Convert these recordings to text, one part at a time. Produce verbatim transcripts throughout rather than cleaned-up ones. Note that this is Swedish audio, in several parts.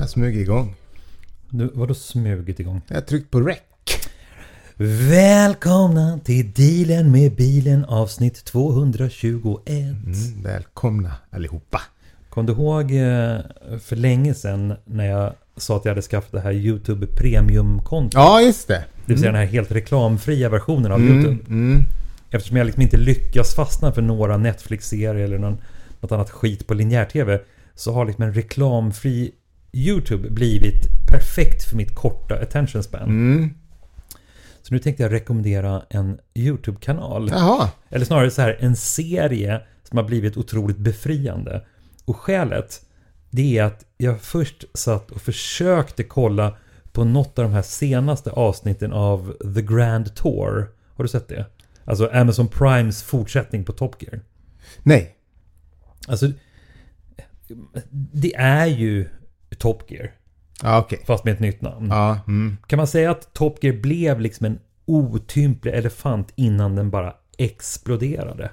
jag smugit igång. Du, vadå smugit igång? Jag har tryckt på rec. Välkomna till Dealen med bilen avsnitt tvåhundratjugoett. Mm, välkomna allihopa. Kom du ihåg för länge sedan när jag sa att jag hade skaffat det här YouTube Premium-kontot? Ja, just det. Mm. Det vill säga den här helt reklamfria versionen av mm, YouTube. Mm. Eftersom jag liksom inte lyckas fastna för några Netflix-serier eller någon, något annat skit på linjär-tv, så har liksom en reklamfri YouTube blivit perfekt för mitt korta attention span. Mm. Så nu tänkte jag rekommendera en YouTube-kanal. Jaha. Eller snarare så här, en serie som har blivit otroligt befriande. Och skälet, det är att jag först satt och försökte kolla på något av de här senaste avsnitten av The Grand Tour. Har du sett det? Alltså Amazon Primes fortsättning på Top Gear. Nej. Alltså, det är ju Top Gear. Ja, okej. Okay. Fast med ett nytt namn. Ja, mm. Kan man säga att Top Gear blev liksom en otymplig elefant innan den bara exploderade?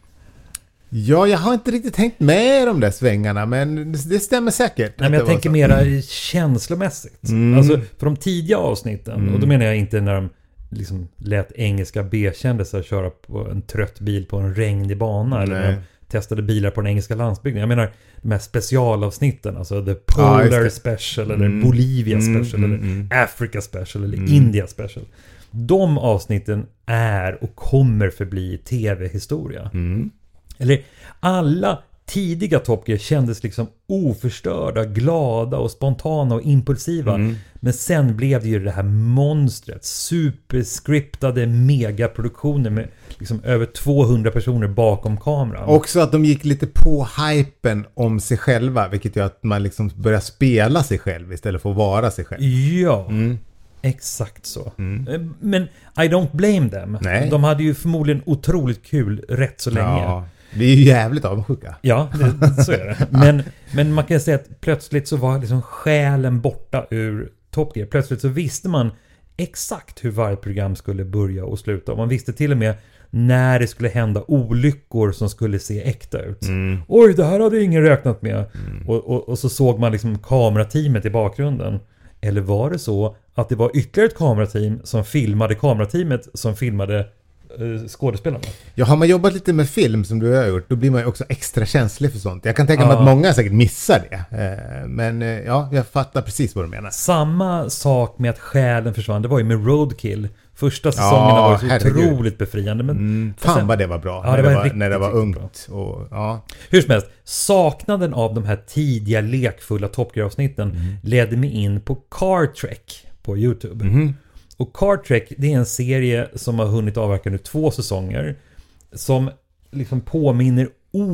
Ja, jag har inte riktigt tänkt med de där svängarna, men det stämmer säkert. Nej, men jag tänker mera mm. känslomässigt. Mm. Alltså för de tidiga avsnitten, mm. och då menar jag inte när de liksom lät engelska B-kändisar köra på en trött bil på en regnig bana. Nej. Eller när de testade bilar på den engelska landsbygden. Jag menar de här specialavsnitten, alltså The Polar ah, Special eller mm. Bolivia Special mm, eller mm, Africa Special eller mm. India Special. De avsnitten är och kommer förbli tv-historia. Mm. Eller alla tidiga Top Gear kändes liksom oförstörda, glada och spontana och impulsiva. Mm. Men sen blev det ju det här monstret, superscriptade megaproduktioner med liksom över tvåhundra personer bakom kameran. Också att de gick lite på hypen om sig själva, vilket gör att man liksom börjar spela sig själv istället för att vara sig själv. Ja, mm. exakt så. Mm. Men I don't blame them. Nej. De hade ju förmodligen otroligt kul rätt så länge. Ja. Vi är ju jävligt avundsjuka. Ja, det, så är det. Men, men man kan säga att plötsligt så var liksom själen borta ur Top Gear. Plötsligt så visste man exakt hur varje program skulle börja och sluta. Och man visste till och med när det skulle hända olyckor som skulle se äkta ut. Mm. Oj, det här hade ingen räknat med. Mm. Och, och, och så såg man liksom kamerateamet i bakgrunden. Eller var det så att det var ytterligare ett kamerateam som filmade kamerateamet som filmade skådespelarna? Ja, har man jobbat lite med film som du har gjort, då blir man ju också extra känslig för sånt. Jag kan tänka mig ja. att många säkert missar det. Men ja, jag fattar precis vad du menar. Samma sak med att själen försvann. Det var ju med Roadkill. Första säsongerna ja, var så herregud. otroligt befriande. Men mm, fan sen, vad det var bra. Ja, när, det det var var, riktigt, när det var ungt. Och, ja. Hur som helst, saknaden av de här tidiga lekfulla Top Gear-avsnitten mm. ledde mig in på Car Trek på YouTube. Mm. Och Car Trek, det är en serie som har hunnit avverka nu två säsonger som liksom påminner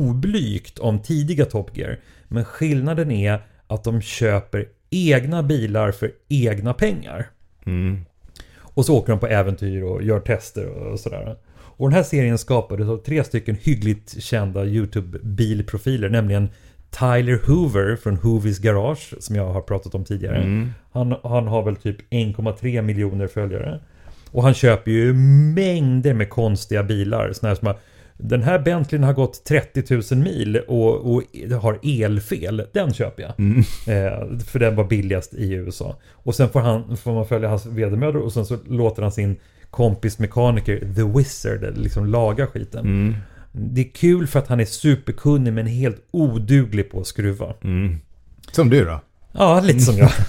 oblygt om tidiga Top Gear. Men skillnaden är att de köper egna bilar för egna pengar. Mm. Och så åker de på äventyr och gör tester och sådär. Och den här serien skapades av tre stycken hyggligt kända YouTube-bilprofiler, nämligen Tyler Hoover från Hoovys Garage, som jag har pratat om tidigare. Mm. Han, han har väl typ en komma tre miljoner följare. Och han köper ju mängder med konstiga bilar. Såna här som har, den här Bentleyn har gått trettio tusen mil och, och har elfel. Den köper jag. Mm. Eh, för den var billigast i U S A. Och sen får, han, får man följa hans vedermödor och sen så låter han sin kompis mekaniker The Wizard liksom laga skiten. Mm. Det är kul för att han är superkunnig men helt oduglig på att skruva. Mm. Som du då? Ja, lite som jag.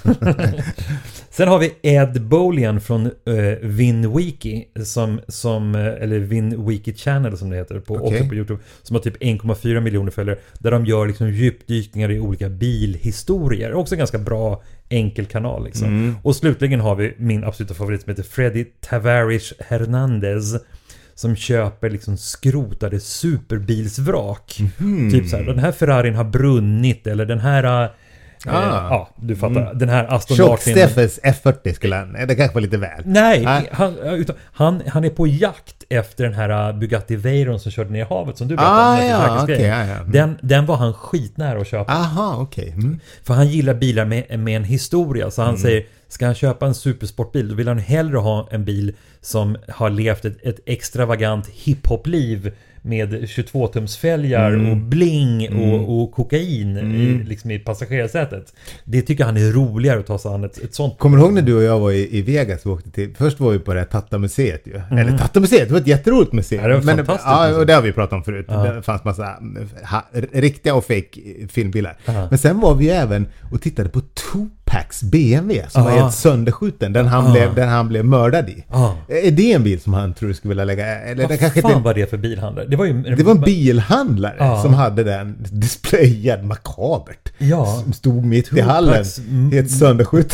Sen har vi Ed Bolian från uh, VinWiki som, som, eller VinWiki Channel som det heter på, okay. också på YouTube, som har typ en komma fyra miljoner följare, där de gör liksom djupdykningar i olika bilhistorier. Också en ganska bra enkel kanal liksom. Mm. Och slutligen har vi min absoluta favorit som heter Freddy Tavares Hernandez, som köper liksom skrotade superbilsvrak. Mm. Typ så här, den här Ferrarin har brunnit, eller den här Ah. Eh, ja, du fattar. Mm. Den här Aston Martin. Martin. Steffes F fyrtio skulle han. Det kanske var lite väl. Nej, Nej. Han, utan, han, han är på jakt efter den här Bugatti Veyron som körde ner i havet som du berättade. Ah, ja, okay, ja, ja. Mm. Den, den var han skitnära att köpa. Aha, okej. Okay. Mm. För han gillar bilar med, med en historia. Så han mm. säger, ska han köpa en supersportbil, då vill han hellre ha en bil som har levt ett, ett extravagant hiphop-liv med tjugotvå-tumsfälgar mm. och bling mm. och, och kokain mm. i, liksom i passagerarsätet. Det tycker han är roligare att ta sig an ett, ett sånt. Kommer du ihåg när du och jag var i, i Vegas och åkte till, först var vi på det här Tata-museet ju. Mm. Eller Tata-museet, det var ett jätteroligt museum. Ja, det var men, fantastiskt. Ja, och det har vi pratat om förut. Ja. Det fanns massa ha, riktiga och fake filmbilar. Aha. Men sen var vi även och tittade på Tupacs B M W som Aha. var helt sönderskjuten. Den han, blev, den han blev mördad i. Aha. Är det en bil som han tror du skulle vilja lägga? Eller Vad det kanske fan inte... var det för bilhandlare? Det var ju Det var en bilhandlare ja. som hade den displayad makabert. Ja. Som stod mitt Tupacs... i hallen. Helt sönderskjuten.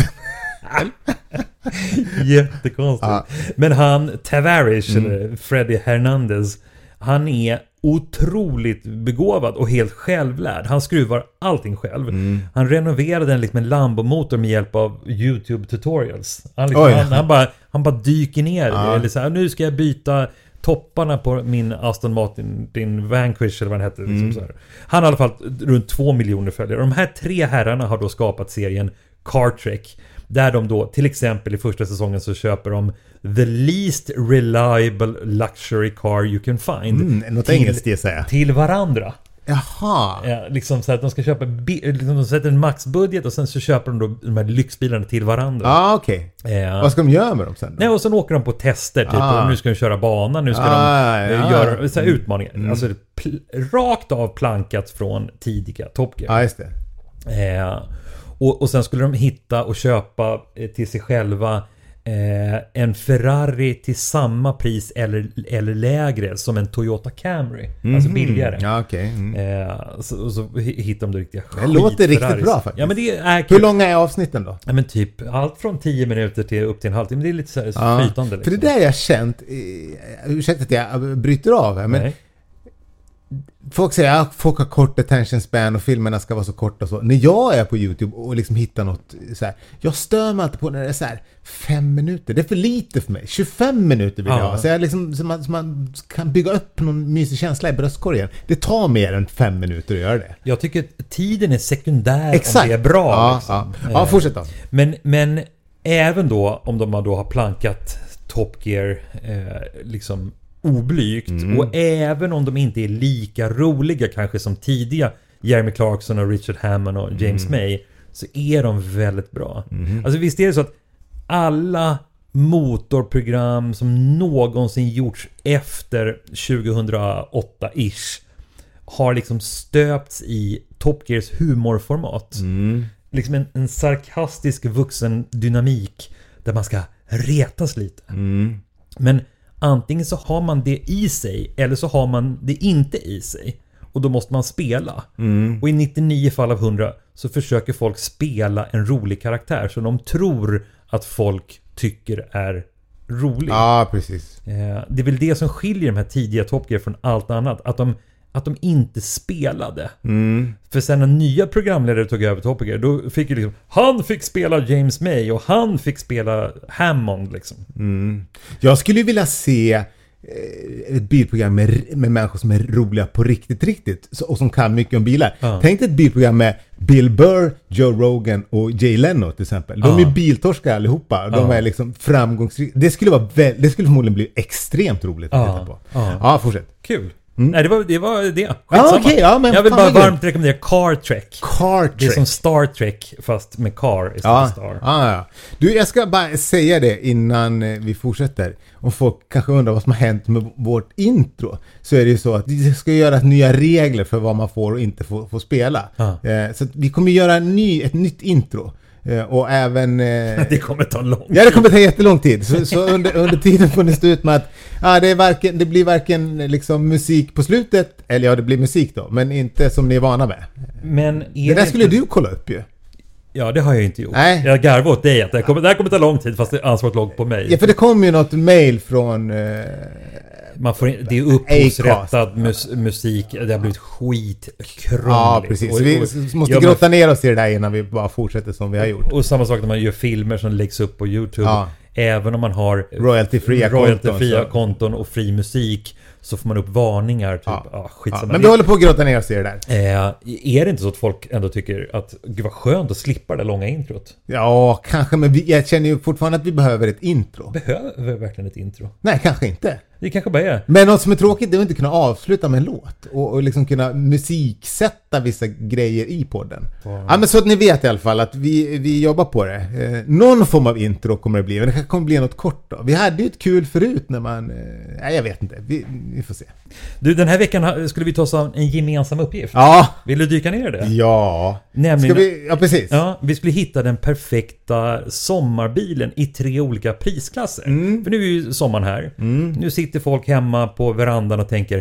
Jättekonstigt. Ja. Men han, Tavares, mm. eller Freddy Hernandez, han är otroligt begåvad och helt självlärd. Han skruvar allting själv. Mm. Han renoverade en, liksom en Lambo-motor med hjälp av YouTube-tutorials. Han, liksom, han, han, bara, han bara dyker ner. Ja. Eller så här, nu ska jag byta topparna på min Aston Martin, din Vanquish eller vad den heter. Mm. Liksom så här. Han har i alla fall runt två miljoner följare. De här tre herrarna har då skapat serien Car Trek. Där de då, till exempel i första säsongen så köper de the least reliable luxury car you can find. Mm, något till, engelskt det säga. Till varandra. Jaha. Ja, liksom så att de ska köpa, liksom de sätter en maxbudget och sen så köper de då de här lyxbilarna till varandra. Ja, ah, okej. Okay. Ja. Vad ska de göra med dem sen då? Nej, och sen åker de på tester typ. Ah. Och nu ska de köra banan, nu ska ah, de ja. göra så här utmaningar. Mm. Alltså pl- rakt av plankat från tidiga Top Gear. Ja, just det. Eh, och, och sen skulle de hitta och köpa eh, till sig själva eh, en Ferrari till samma pris eller, eller lägre som en Toyota Camry. Mm-hmm. Alltså billigare. Ja, okej. Okay. Mm. Eh, så, så hittar de det riktiga skit. Det låter riktigt bra faktiskt. Ja, men det är kul. Hur långa är avsnitten då? Ja, men typ allt från tio minuter till upp till en halvtimme. Det är lite så här ja, flytande. Liksom. För det där jag känt, eh, ursäkta att jag bryter av här, men Nej. Folk säger att folk har kort attention span och filmerna ska vara så korta och så. När jag är på YouTube och liksom hittar något så här, jag stör mig alltid på när det är så här fem minuter. Det är för lite för mig. tjugofem minuter vill jag ha. Så, jag liksom, så, man, så man kan bygga upp någon mysig känsla i bröstkorgen. Det tar mer än fem minuter att göra det. Jag tycker att tiden är sekundär. Exakt. Om det är bra. Ja, liksom. ja. ja fortsätt då. Men, men även då om de då har plankat Top Gear eh, liksom oblygt mm. och även om de inte är lika roliga kanske som tidiga Jeremy Clarkson och Richard Hammond och James mm. May, så är de väldigt bra. Mm. Alltså visst är det så att alla motorprogram som någonsin gjorts efter tjugohundraåtta-ish har liksom stöpts i Top Gears humorformat. Mm. Liksom en, en sarkastisk vuxen dynamik där man ska retas lite. Mm. Men antingen så har man det i sig eller så har man det inte i sig. Och då måste man spela. Mm. Och i nittionio fall av hundra så försöker folk spela en rolig karaktär som de tror att folk tycker är rolig. Ja, precis. Det är väl det som skiljer de här tidiga Top Gear från allt annat. Att de, att de inte spelade. Mm. För sen när nya programledare tog över Top Gear, då fick ju liksom, han fick spela James May och han fick spela Hammond liksom. Mm. Jag skulle ju vilja se ett bilprogram med, med människor som är roliga på riktigt, riktigt och som kan mycket om bilar. Ja. Tänk dig ett bilprogram med Bill Burr, Joe Rogan och Jay Leno till exempel. De ja. är biltorskar allihopa. De ja. är liksom framgångsrika. Det skulle vara väl, det skulle förmodligen bli extremt roligt att ja. titta på. Ja, ja fortsätt. Kul. Mm. Nej, det var det. Var det. Ja, okay, ja, men jag vill bara varmt rekommendera Car Trek. Car Trek. Det är som Star Trek fast med car istället ja. för Star. Ja, ja. Du, jag ska bara säga det innan vi fortsätter. Om folk kanske undrar vad som har hänt med vårt intro, så är det ju så att vi ska göra nya regler för vad man får och inte får, får spela. Ja. Så att vi kommer göra en ny, ett nytt intro. Och även... Det kommer ta lång tid. Ja, det kommer ta jättelång tid. Så, så under, under tiden får ni stå ut med att ja, det, är varken, det blir varken liksom musik på slutet, eller ja, det blir musik då, men inte som ni är vana med. Men det där skulle inte... du kolla upp ju. Ja, det har jag inte gjort. Nej. Jag garvar åt dig att det här kommer, det här kommer ta lång tid, fast det ansvaret låg på mig. Ja, för det kom ju något mail från... Eh, Man får, det är upphovsrättad mus, musik. Det har blivit skitkrångligt. Ja, precis. Och, och, vi måste ja, grotta ner oss i det där innan vi bara fortsätter som vi har gjort. Och samma sak när man gör filmer som läggs upp på YouTube. Ja. Även om man har royalty-fria royalty konton, konton och fri musik, så får man upp varningar. Typ. Ja. Ah, skitsamma. Ja, men vi håller på att grotta ner oss i det där. Eh, är det inte så att folk ändå tycker att gud vad skönt att slippa det långa introt? Ja, kanske. Men vi, jag känner ju fortfarande att vi behöver ett intro. Behöver vi verkligen ett intro? Nej, kanske inte. Det kanske bara är. Men något som är tråkigt är att inte kunna avsluta med en låt. Och, och liksom kunna musiksätta vissa grejer i podden. Wow. Ja, men så att ni vet i alla fall att vi, vi jobbar på det. Eh, någon form av intro kommer det bli. Men det kanske kommer bli något kort då. Vi hade ju ett kul förut när man... Eh, nej, jag vet inte. Vi, vi får se. Du, den här veckan skulle vi ta oss an en gemensam uppgift. Ja. Vill du dyka ner i det? Ja. Nämligen, Ska vi, ja, precis. Ja, vi skulle hitta den perfekta sommarbilen i tre olika prisklasser. Mm. För nu är ju sommaren här. Mm. Nu sitter folk hemma på verandan och tänker,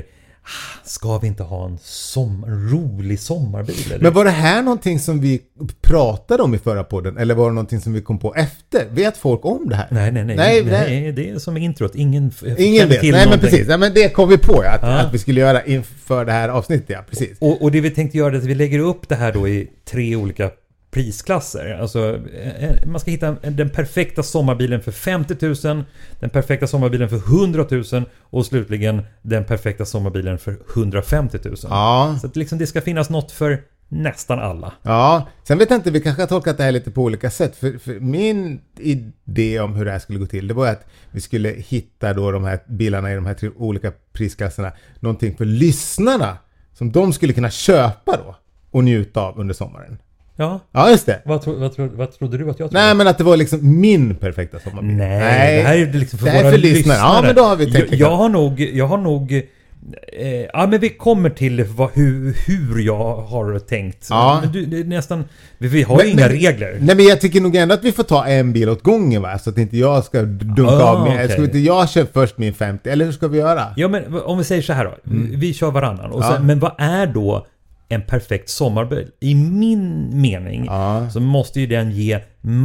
ska vi inte ha en som, rolig sommarbil? Eller? Men var det här någonting som vi pratade om i förra podden? Eller var det någonting som vi kom på efter? Vet folk om det här? Nej, nej, nej. Nej, nej, nej det är som introt. Ingen, Ingen vet. Nej, någonting. men precis. Nej, men det kom vi på, ja, att, Ja. att vi skulle göra inför det här avsnittet. Ja, precis. Och, och det vi tänkte göra är att vi lägger upp det här då i tre olika prisklasser. Alltså, man ska hitta den perfekta sommarbilen för femtio tusen, den perfekta sommarbilen för hundra tusen och slutligen den perfekta sommarbilen för hundrafemtio tusen. Ja. Så att liksom det ska finnas något för nästan alla. Ja, sen vet jag inte, vi kanske har tolkat det här lite på olika sätt. För, för min idé om hur det här skulle gå till, det var att vi skulle hitta då de här bilarna i de här tre olika prisklasserna. Någonting för lyssnarna som de skulle kunna köpa då och njuta av under sommaren. Ja, Ja, just det. vad, tro, vad, tro, vad trodde du att jag trodde? Nej, men att det var liksom min perfekta sommarbil. Nej, det här är liksom för det här är våra för lyssnare. lyssnare. Ja, men då har vi tänkt. jag, jag har nog, jag har nog eh, ja, men vi kommer till vad, hur, hur jag har tänkt. Ja. Men du, det är nästan, vi, vi har Men- ju inga men- regler. Nej, men jag tycker nog ändå att vi får ta en bil åt gången, va? Så att inte jag ska dunka Ah, av mig. okej. Ska inte jag köpa först min femtio? Eller hur ska vi göra? Ja, men om vi säger så här då. Vi kör varannan. Och Ja. sen, men vad är då en perfekt sommarbil? I min mening Ja. så måste ju den ge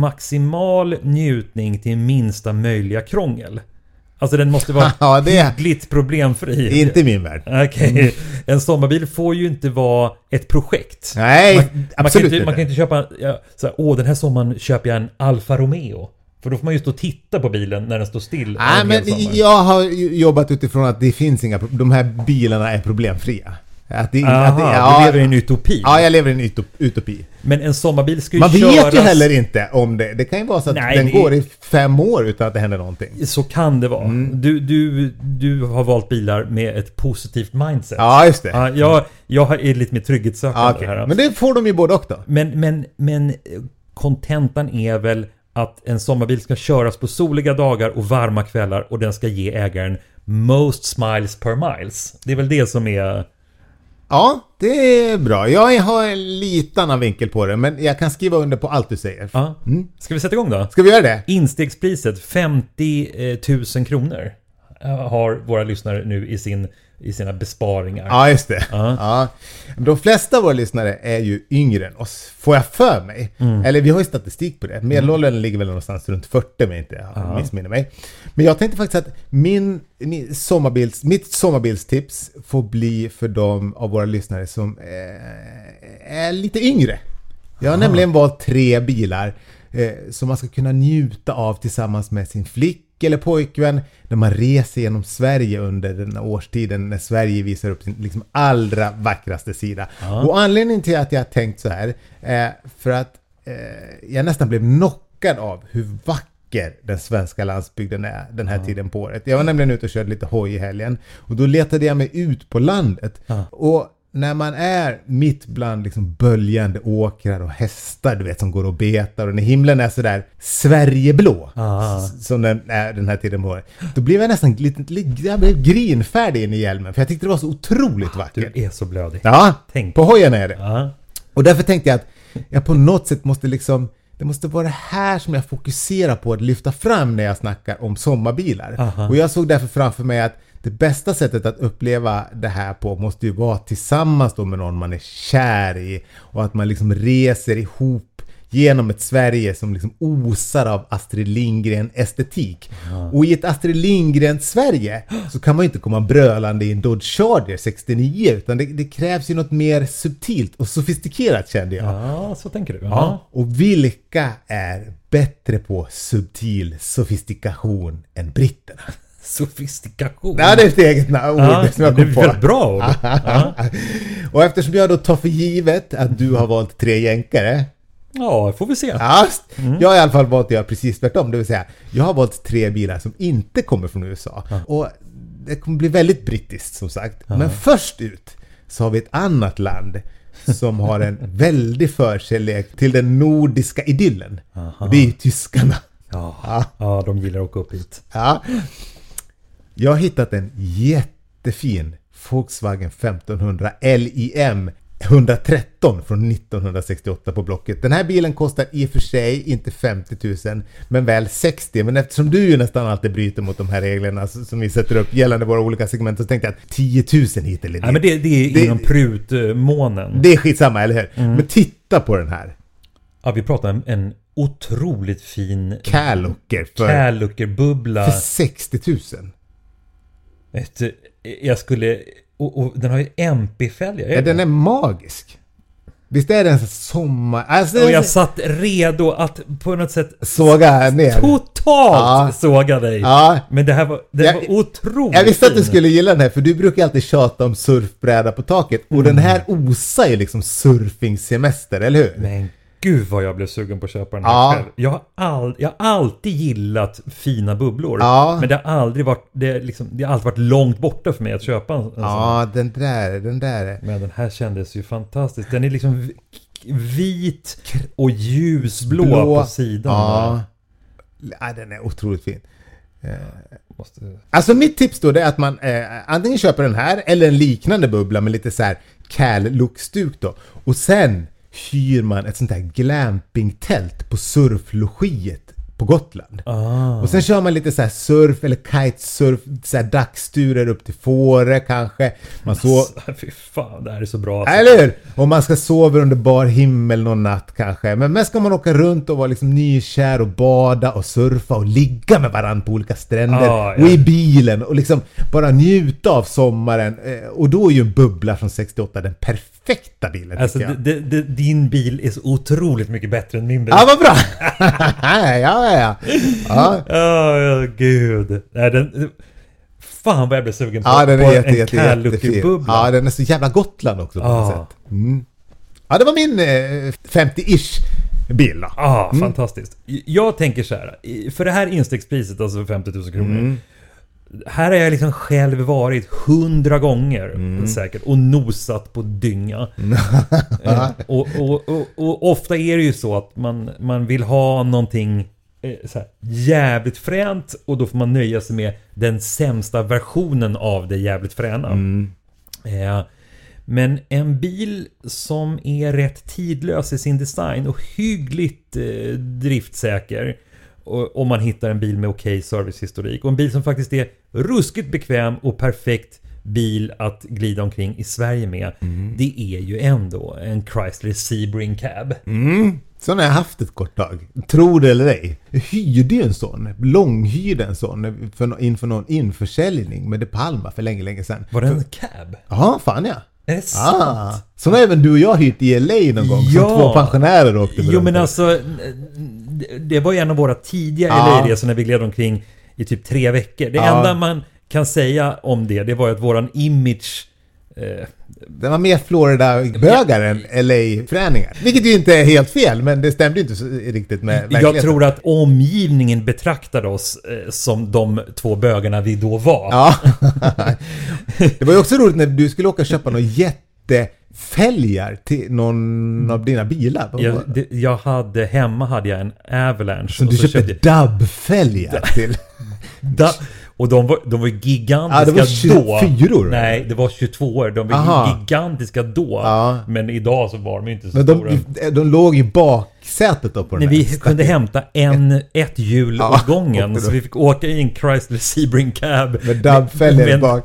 maximal njutning till minsta möjliga krångel. Alltså den måste vara Ja, det är hyggligt problemfri. inte i min värld. Okej, en sommarbil får ju inte vara ett projekt. Nej, man, man, kan absolut inte, inte. man kan inte köpa, ja, så här, åh den här sommaren köper jag en Alfa Romeo. För då får man ju stå och titta på bilen när den står still. Nej, en men hel sommar. jag har ju jobbat utifrån att det finns inga, de här bilarna är problemfria. Att det, Aha, att det, du ja, lever i en utopi. ja, jag lever i en utop, utopi. Men en sommarbil ska ju Man köras... vet ju heller inte om det. Det kan ju vara så att Nej, den det- går i fem år utan att det händer någonting. Så kan det vara. Mm. Du, du, du har valt bilar med ett positivt mindset. Ja, just det. Ja, jag, jag är lite mer trygghetssökande Ja, okej. här. Men det får de ju både och då. Men, men, men kontentan är väl att en sommarbil ska köras på soliga dagar och varma kvällar och den ska ge ägaren most smiles per miles. Det är väl det som är... Ja, det är bra. Jag har en liten annan vinkel på det, men jag kan skriva under på allt du säger. Ja. Mm. Ska vi sätta igång då? Ska vi göra det? Instegspriset femtio tusen kronor har våra lyssnare nu i, sin, i sina besparingar. Ja, just det. Ja. Ja. De flesta av våra lyssnare är ju yngre än oss, får jag för mig. Mm. Eller vi har ju statistik på det. Medelåldern ligger väl någonstans runt fyrtio, men inte jag Ja. missminner mig. Men jag tänkte faktiskt att min, min sommarbils, mitt sommarbilstips får bli för de av våra lyssnare som eh, är lite yngre. Jag har Aha. nämligen valt tre bilar eh, som man ska kunna njuta av tillsammans med sin flick eller pojkvän när man reser genom Sverige under den här årstiden när Sverige visar upp sin liksom allra vackraste sida. Ja. Och anledningen till att jag har tänkt så här är för att eh, jag nästan blev knockad av hur vacker den svenska landsbygden är den här Ja. tiden på året. Jag var nämligen ute och körde lite hoj i helgen och då letade jag mig ut på landet. Ja. Och när man är mitt bland liksom böljande åkrar och hästar, du vet, som går och betar och när himlen är sådär Sverigeblå Ah. s- som den är den här tiden på året, då blev jag nästan lite, lite jag blev grinfärdig in i hjälmen för jag tyckte det var så otroligt vackert. Du är så blödig. Ja, Tänk. på hojen är det. Ja. Och därför tänkte jag att jag på något sätt måste liksom, det måste vara det här som jag fokuserar på att lyfta fram när jag snackar om sommarbilar. Aha. Och jag såg därför framför mig att det bästa sättet att uppleva det här på måste ju vara tillsammans då med någon man är kär i och att man liksom reser ihop genom ett Sverige som liksom osar av Astrid Lindgren-estetik. Ja. Och i ett Astrid Lindgren-Sverige så kan man ju inte komma brölande i en Dodge Charger sextionio utan det, det krävs ju något mer subtilt och sofistikerat, kände jag. Ja, så tänker du. Ja. Ja. Och vilka är bättre på subtil sofistikation än britterna? Sofistikation. Ja, det är ett eget ord Ja, som jag det kom är på. väldigt bra ord. Ja. Och eftersom jag då tar för givet att du har valt tre jänkare. Ja, får vi se. Ja, Mm. jag har i alla fall valt att göra precis tvärtom. Det vill säga, jag har valt tre bilar som inte kommer från U S A. Ja. Och det kommer bli väldigt brittiskt som sagt. Ja. Men först ut så har vi ett annat land som har en väldig förkärlek till den nordiska idyllen. Och det är ju tyskarna. Ja. Ja. Ja, de gillar att åka upp hit. Ja. Jag har hittat en jättefin Volkswagen femtonhundra L I M etthundratretton från nittonhundrasextioåtta på Blocket. Den här bilen kostar i och för sig inte femtio tusen men väl sextio. Men eftersom du ju nästan alltid bryter mot de här reglerna som vi sätter upp gällande våra olika segment, så tänkte jag att tio tusen hit eller dit. Ja, men det, det är det, inom prutmånen. Det är skitsamma, eller hur? Mm. Men titta på den här. Ja, vi pratar om en otroligt fin Kärlucker för, Kärluckerbubbla för sextio tusen. Ett, jag skulle... Och, och den har ju M P-fälgar. Ja, den är magisk. Visst är den så sommar... Alltså, och jag satt redo att på något sätt... Såga ner. Totalt ja. såga dig. Ja. Men det här var, det jag, var otroligt Jag visste fin. Att du skulle gilla den här, för du brukar alltid tjata om surfbräda på taket. Och mm. den här osar ju liksom surfingsemester, eller hur? Men gud vad jag blev sugen på att köpa den här ja. själv. Jag har, all, jag har alltid gillat fina bubblor. Ja. Men det har aldrig varit det, liksom, det har alltid varit långt borta för mig att köpa en, en ja, sån. den där, den där. Men den här kändes ju fantastisk. Den är liksom vit och ljusblå Blå. på sidan. Ja. ja, den är otroligt fin. Måste... Alltså mitt tips då är att man eh, antingen köper den här eller en liknande bubbla med lite så här Cal-look-stuk då. Och sen hyr man ett sånt här glamping-tält på surflogiet på Gotland. Ah. Och sen kör man lite så här surf eller kitesurf, så här dagsturer upp till Fårö kanske. Man så alltså, fy fan, det här är så bra. Alltså. Eller hur? Och man ska sova under bar himmel någon natt kanske. Men mest ska man åka runt och vara liksom nykär och bada och surfa och ligga med varandra på olika stränder. Ah, ja. Och i bilen och liksom bara njuta av sommaren. Och då är ju en bubbla från sextioåtta den perfekta bilen. Alltså d- d- d- din bil är så otroligt mycket bättre än min bil. Ja, vad bra! ja, ja, ja. Ja, oh, gud. Nej, den... Fan vad jag blev sugen på, ja, den är på jätte, en jätte, Kärluckerbubbla. Ja, den är så jävla Gotland också på ah. något sätt. Mm. Ja, det var min eh, femtio-ish bil då. Ja, ah, mm. fantastiskt. Jag tänker så här, för det här instegspriset, alltså femtio tusen kronor. Mm. Här har jag liksom själv varit hundra gånger mm. säkert och nosat på dynga. eh, och, och, och, och ofta är det ju så att man, man vill ha någonting eh, så här, jävligt fränt, och då får man nöja sig med den sämsta versionen av det jävligt fräna. Mm. Eh, men en bil som är rätt tidlös i sin design och hyggligt eh, driftsäker, om man hittar en bil med okej servicehistorik, och en bil som faktiskt är ruskigt bekväm och perfekt bil att glida omkring i Sverige med, mm. det är ju ändå en Chrysler Sebring Cab. Mm. Sån har jag haft ett kort tag. Tror det eller ej. Jag hyrde ju en sån. Långhyrde en sån för, inför någon införsäljning med De Palma för länge, länge sedan. Var det en cab? Ja, fan ja. Är det sant? Ah, som även du och jag hyrt i L A någon gång. Ja. Som två pensionärer åkte. Jo, men alltså... Det var ju en av våra tidiga ja. L A-resor när vi gled omkring i typ tre veckor. Det ja. enda man kan säga om det, det var ju att våran image... Eh, det var mer Florida-bögar än L A-förändringar. Vilket ju inte är helt fel, men det stämde inte så riktigt med verkligheten. Jag tror att omgivningen betraktade oss eh, som de två bögarna vi då var. Ja. Det var ju också roligt när du skulle åka och köpa någon jättefälgar till någon av dina bilar. Jag, det, jag hade, hemma hade jag en Avalanche. Så du så köpte, köpte dubbfälgar till... Da, och de var, de var gigantiska ja, det var tjugofyra år. Nej, det var tjugotvå år. De var Aha. gigantiska då. Ja. Men idag så var de inte så men stora. De, de låg i baksätet då på den. Nej, vi kunde hämta en, ett hjul ja, åt gången. Så vi fick åka i en Chrysler Sebring Cab. Med dubbfälgar bak.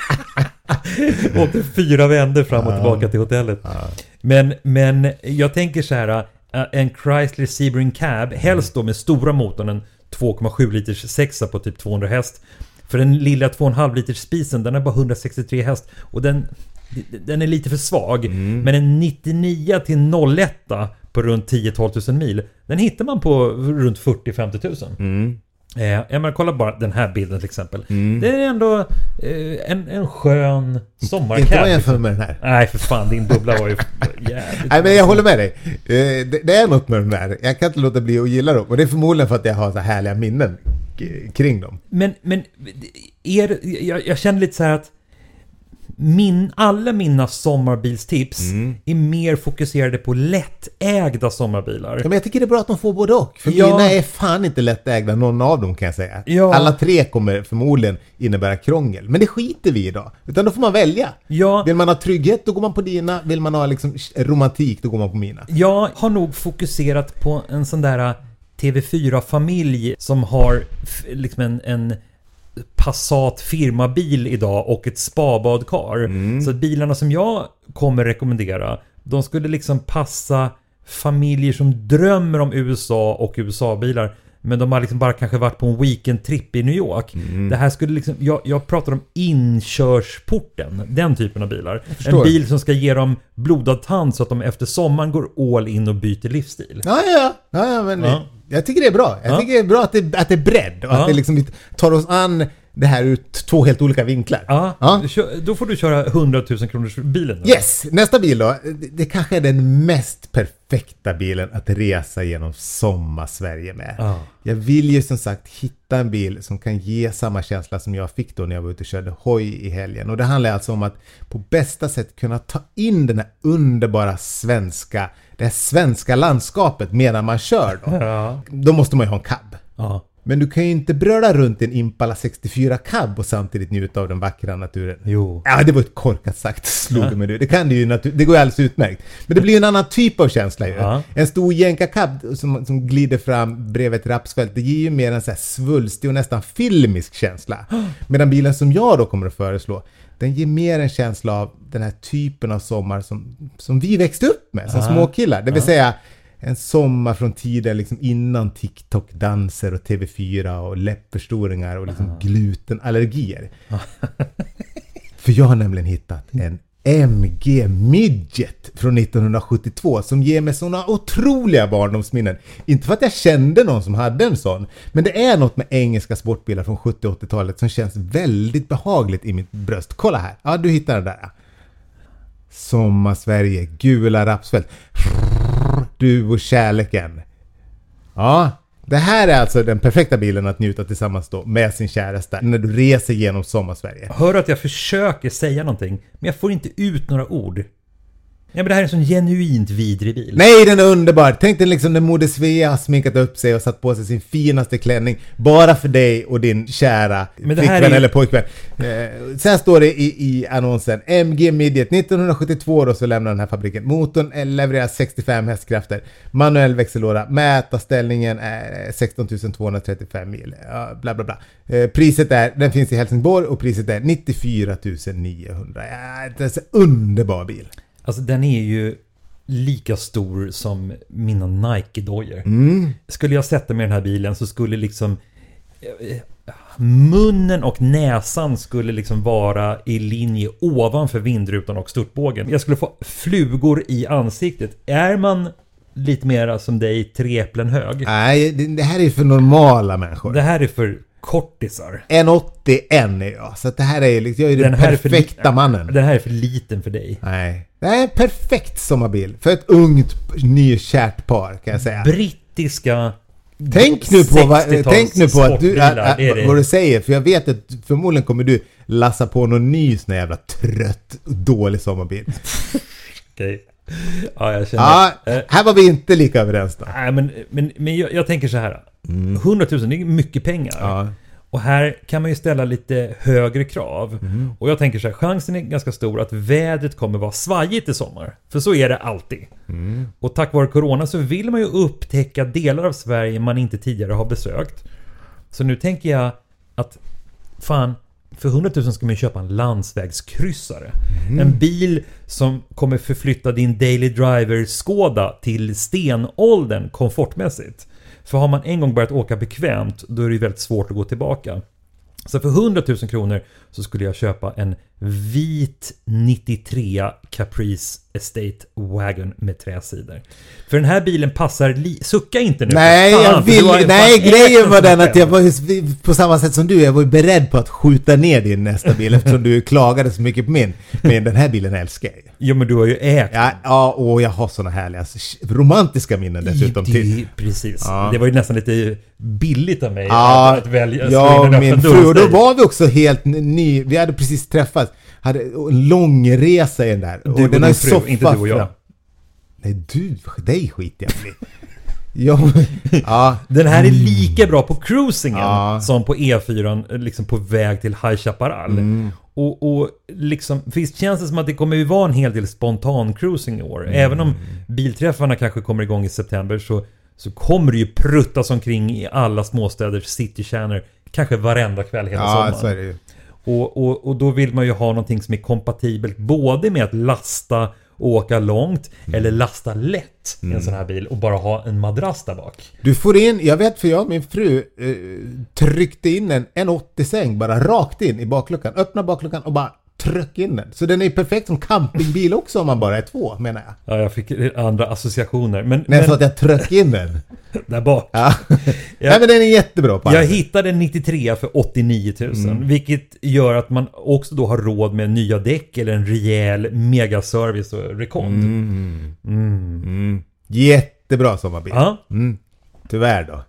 Åkte fyra vändor fram och tillbaka till hotellet. Ja. Men, men jag tänker så här. En Chrysler Sebring Cab, helst då med stora motorn, en två komma sju liters sexa på typ tvåhundra häst. För den lilla två komma fem liters spisen, den är bara hundrasextiotre häst. Och den, den är lite för svag. Mm. Men en nittionio till noll ett på runt tio till tolv tusen mil, den hittar man på runt fyrtio till femtio tusen. Mm. Eh, jag menar, kolla bara den här bilden till exempel. Mm. Det är ändå eh, en, en skön sommarcab. Inte vad jag jämför med den här. Nej, för fan, din bubbla var ju jävligt. Nej, men jag håller med dig. Eh, det, det är något med den där. Jag kan inte låta bli att gilla dem. Och det är förmodligen för att jag har så härliga minnen kring dem. Men, men är det, jag, jag känner lite så här att min, alla mina sommarbilstips mm. är mer fokuserade på lättägda sommarbilar. Ja, men jag tycker det är bra att de får både och. För ja. mina är fan inte lättägda, någon av dem kan jag säga. Ja. Alla tre kommer förmodligen innebära krångel. Men det skiter vi idag. Utan då får man välja. Ja. Vill man ha trygghet, då går man på dina. Vill man ha liksom romantik, då går man på mina. Jag har nog fokuserat på en sån där T V fyra-familj som har liksom en... en Passat firmabil idag och ett spabadkar. Mm. Så att bilarna som jag kommer rekommendera, de skulle liksom passa familjer som drömmer om U S A och U S A-bilar, men de har liksom bara kanske varit på en weekendtrip i New York. Mm. Det här skulle liksom, jag, jag pratar om inkörsporten, den typen av bilar. En bil som ska ge dem blodad tand så att de efter sommaren går all in och byter livsstil. Ja, ja, ja, ja men ja. Jag tycker det är bra. Jag ja. tycker det är bra att det, att det är bredd och ja. att det liksom tar oss an det här ur två helt olika vinklar. Ja, ja. Då får du köra hundratusen kronors bilen. Yes, nästa bil då. Det kanske är den mest perfekta bilen att resa genom sommar-Sverige med. Ja. Jag vill ju som sagt hitta en bil som kan ge samma känsla som jag fick då när jag var ute och körde hoj i helgen. Och det handlar alltså om att på bästa sätt kunna ta in den här underbara svenska, det här svenska landskapet medan man kör då. Ja. Då måste man ju ha en cab. Ja. Men du kan ju inte bröla runt en Impala sextiofyra cab och samtidigt njuta av den vackra naturen. Jo. Ja, det var ett korkat sagt, slog ja. mig du. Det kan du ju natur- det går ju alldeles utmärkt. Men det blir ju en annan typ av känsla ju. Ja. En stor jänkarkab som, som glider fram bredvid ett rapsfält, det ger ju mer en så här svulstig och nästan filmisk känsla. Medan bilen som jag då kommer att föreslå, den ger mer en känsla av den här typen av sommar som, som vi växte upp med som ja. små killar. Det vill ja. säga en sommar från tiden liksom innan TikTok-danser och T V fyra och läppförstoringar och liksom glutenallergier. För jag har nämligen hittat en M G Midget från nittonhundrasjuttiotvå som ger mig såna otroliga barndomsminnen. Inte för att jag kände någon som hade en sån, men det är något med engelska sportbilar från sjuttio- och åttiotalet som känns väldigt behagligt i mitt bröst. Kolla här. Ja, du hittar den där. Sommar-Sverige, gula rapsfält. Du och kärleken. Ja, det här är alltså den perfekta bilen att njuta tillsammans då med sin käraste när du reser genom Sommar-Sverige. Hör att jag försöker säga någonting, men jag får inte ut några ord. Ja, men det här är en sån genuint vidrig bil. Nej, den är underbar. Tänk dig liksom när Moder Svea har sminkat upp sig och satt på sig sin finaste klänning bara för dig och din kära flickvän är... eller pojkvän. Eh, sen står det i, i annonsen M G Midget nittonhundrasjuttiotvå då så lämnar den här fabriken. Motorn levererar sextiofem hästkrafter. Manuell växellåda. Mätarställningen är sexton tusen tvåhundratrettiofem mil. Ja, bla bla bla. Eh, priset är, den finns i Helsingborg och priset är nittiofyra tusen niohundra. Ja, det är en så underbar bil. Alltså den är ju lika stor som mina Nike-dojor. Mm. Skulle jag sätta med den här bilen så skulle liksom munnen och näsan skulle liksom vara i linje ovanför vindrutan och störtbågen. Jag skulle få flugor i ansiktet. Är man lite mer som dig, tre äpplen hög? Nej, det här är för normala människor. Det här är för kortisar. en åttioen är jag. Så att det här är liksom, jag är den, den perfekta för, mannen. Den här är för liten för dig. Nej. Det är en perfekt sommarbil. För ett ungt, nykärt par kan jag säga. Brittiska Tänk nu på, vad, tänk nu på att du, ä, ä, det det. vad du säger. För jag vet att förmodligen kommer du lassa på någon ny sån jävla trött, dålig sommarbil. Okej. Okay. Ja, jag känner. Ja, här var vi inte lika överens då. Nej, men, men, men jag, jag tänker så här. Mm. hundratusen, det är mycket pengar. Ja. Och här kan man ju ställa lite högre krav. Mm. Och jag tänker så här, chansen är ganska stor att vädret kommer vara svajigt i sommar. För så är det alltid. Mm. Och tack vare corona så vill man ju upptäcka delar av Sverige man inte tidigare har besökt. Så nu tänker jag att fan, för hundratusen ska man köpa en landsvägskryssare. Mm. En bil som kommer förflytta din Daily Driver-skåda till stenåldern komfortmässigt. För har man en gång börjat åka bekvämt, då är det ju väldigt svårt att gå tillbaka. Så för hundratusen kronor så skulle jag köpa en vit nittiotre Caprice Estate Wagon med träsidor. För den här bilen passar li- sucka inte nu. Nej, fan, jag vill, nej grejen var den att jag var på samma sätt som du, jag var beredd på att skjuta ner din nästa bil eftersom du klagade så mycket på min. Men den här bilen älskar jag. Jo, men du har ju ägt. Ja, ja, och jag har såna härliga romantiska minnen dessutom det, till. Precis. Ja. Det var ju nästan lite billigt av mig ja, att, att välja. Ja, min fru, och då var vi också helt ny. Vi hade precis träffats. Hade en lång resa i den där. Du och, och den din fru, inte du och jag. Fram. Nej, du, dig skit jag blir. Ja, ja. Den här är lika bra på cruisingen ja. som på E fyra, liksom på väg till High Chaparral. Mm. Och, och liksom, visst känns det som att det kommer ju vara en hel del spontan cruising i år. Mm. Även om bilträffarna kanske kommer igång i september så, så kommer det ju pruttas omkring i alla småstäders citykärnor. Kanske varenda kväll hela ja, sommaren. Så är det ju. Och, och, och då vill man ju ha någonting som är kompatibelt både med att lasta och åka långt mm. eller lasta lätt i mm. en sån här bil och bara ha en madrass där bak. Du får in, jag vet för jag och min fru eh, tryckte in en, en åttio-säng bara rakt in i bakluckan. Öppna bakluckan och bara tryck in den. Så den är perfekt som campingbil också om man bara är två, menar jag. Ja, jag fick andra associationer. Men, Nej, men... så att jag tryck in den. Där bak. Ja. jag, Nej, men den är jättebra på. Jag hittade en nittiotre för åttionio tusen. Mm. Vilket gör att man också då har råd med nya däck eller en rejäl megaservice och rekond. Mm. Mm. Mm. Jättebra sommarbil. Ja. Mm. Tyvärr då.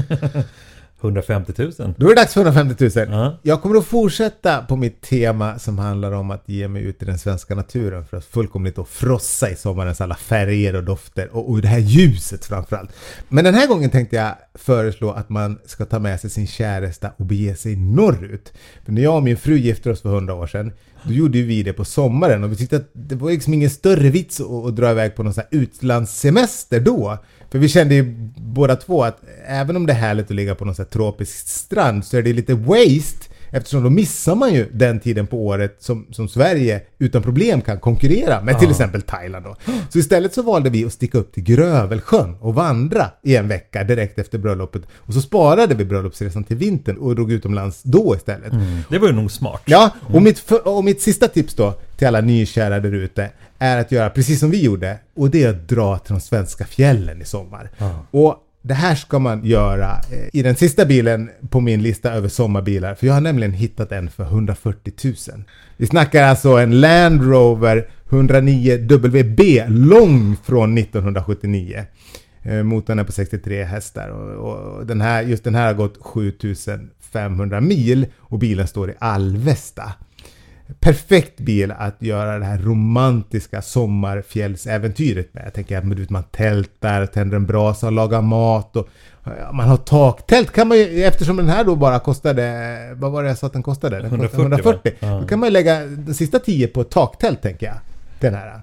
hundrafemtio tusen. Då är det dags för hundrafemtio tusen. Ja. Jag kommer att fortsätta på mitt tema som handlar om att ge mig ut i den svenska naturen för att fullkomligt att frossa i sommarens alla färger och dofter och, och det här ljuset framförallt. Men den här gången tänkte jag föreslå att man ska ta med sig sin käresta och bege sig norrut. För när jag och min fru gifte oss för hundra år sedan, då gjorde vi det på sommaren och vi tyckte att det var liksom ingen större vits att, att dra iväg på någon sån här utlandssemester då. För vi kände ju båda två att även om det är härligt att ligga på någon sån här tropisk strand så är det lite waste eftersom då missar man ju den tiden på året som, som Sverige utan problem kan konkurrera med, till exempel Thailand då. Så istället så valde vi att sticka upp till Grövelsjön och vandra i en vecka direkt efter bröllopet. Och så sparade vi bröllopsresan till vintern och drog utomlands då istället. Mm. Det var ju nog smart. Ja, och, mm. mitt, för, och mitt sista tips då till alla nykära där ute är att göra precis som vi gjorde, och det är att dra till de svenska fjällen i sommar. Mm. Och det här ska man göra i den sista bilen på min lista över sommarbilar. För jag har nämligen hittat en för hundrafyrtio tusen. Vi snackar alltså en Land Rover etthundranio W B lång från nittonhundrasjuttionio. Motorn är på sextiotre hästar. Och, och den här, just den här har gått sjutusen femhundra mil och bilen står i Alvesta. Perfekt bil att göra det här romantiska sommarfjällsäventyret med. Jag tänker att man, man tältar, tänder en brasa och lagar mat och ja, man har taktält kan man ju, eftersom den här då bara kostade, vad var det jag sa att den kostade? Den hundrafyrtio, hundrafyrtio. Ja. Då kan man ju lägga den sista tio på taktält, tänker jag. Den här.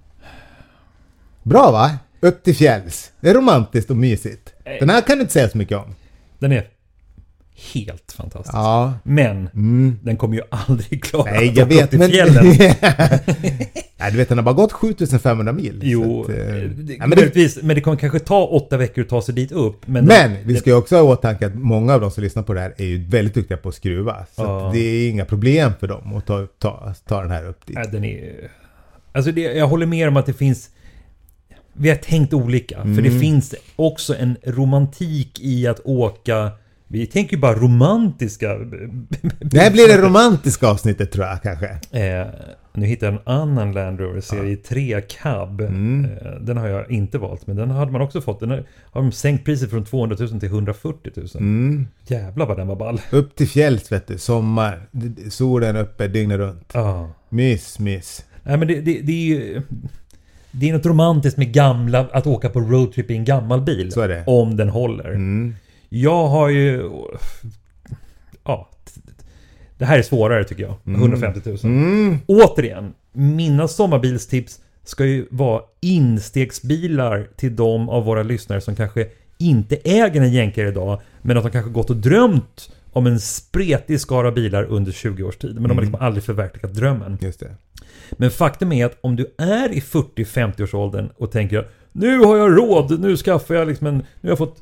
Bra va? Upp till fjälls. Det är romantiskt och mysigt. Den här kan du inte säga så mycket om. Den är helt fantastisk. Ja. Men mm. den kommer ju aldrig klara Nej, att jag vet, till men... fjällen. Nej, du vet, den har bara gått sjutusen femhundra mil. Jo, att, eh... det, ja, men, det... men det kommer kanske ta åtta veckor att ta sig dit upp. Men, men det... vi ska ju också ha i åtanke att många av de som lyssnar på det här är ju väldigt duktiga på att skruva. Så ja. att det är inga problem för dem att ta, ta, ta den här upp dit. Ja, den är... Alltså det, jag håller med om att det finns... Vi har tänkt olika. Mm. För det finns också en romantik i att åka... Vi tänker ju bara romantiska... Det här blir det romantiska avsnittet, tror jag, kanske. Eh, nu hittar jag en annan Land Rover serie ja. tre cab. Mm. Eh, den har jag inte valt, men den hade man också fått. Den har, har de sänkt priset från tvåhundra tusen till hundrafyrtio tusen. Mm. Jävlar vad den var ball. Upp till fjälls, vet du. Sommar. Solen uppe dygnet runt. Ah. Miss, miss. Nej, men det, det, det är ju... Det är något romantiskt med gamla... Att åka på roadtrip i en gammal bil. Så är det. Om den håller. Mm. Jag har ju... Ja... Det här är svårare tycker jag. Mm. hundrafemtio tusen. Mm. Återigen, mina sommarbilstips ska ju vara instegsbilar till de av våra lyssnare som kanske inte äger en jänkare idag, men att de kanske gått och drömt om en spretig skara bilar under tjugo års tid. Men mm. de har liksom aldrig förverkligat drömmen. Just det. Men faktum är att om du är i fyrtio-femtio års åldern och tänker nu har jag råd, nu skaffar jag liksom en... Nu har jag fått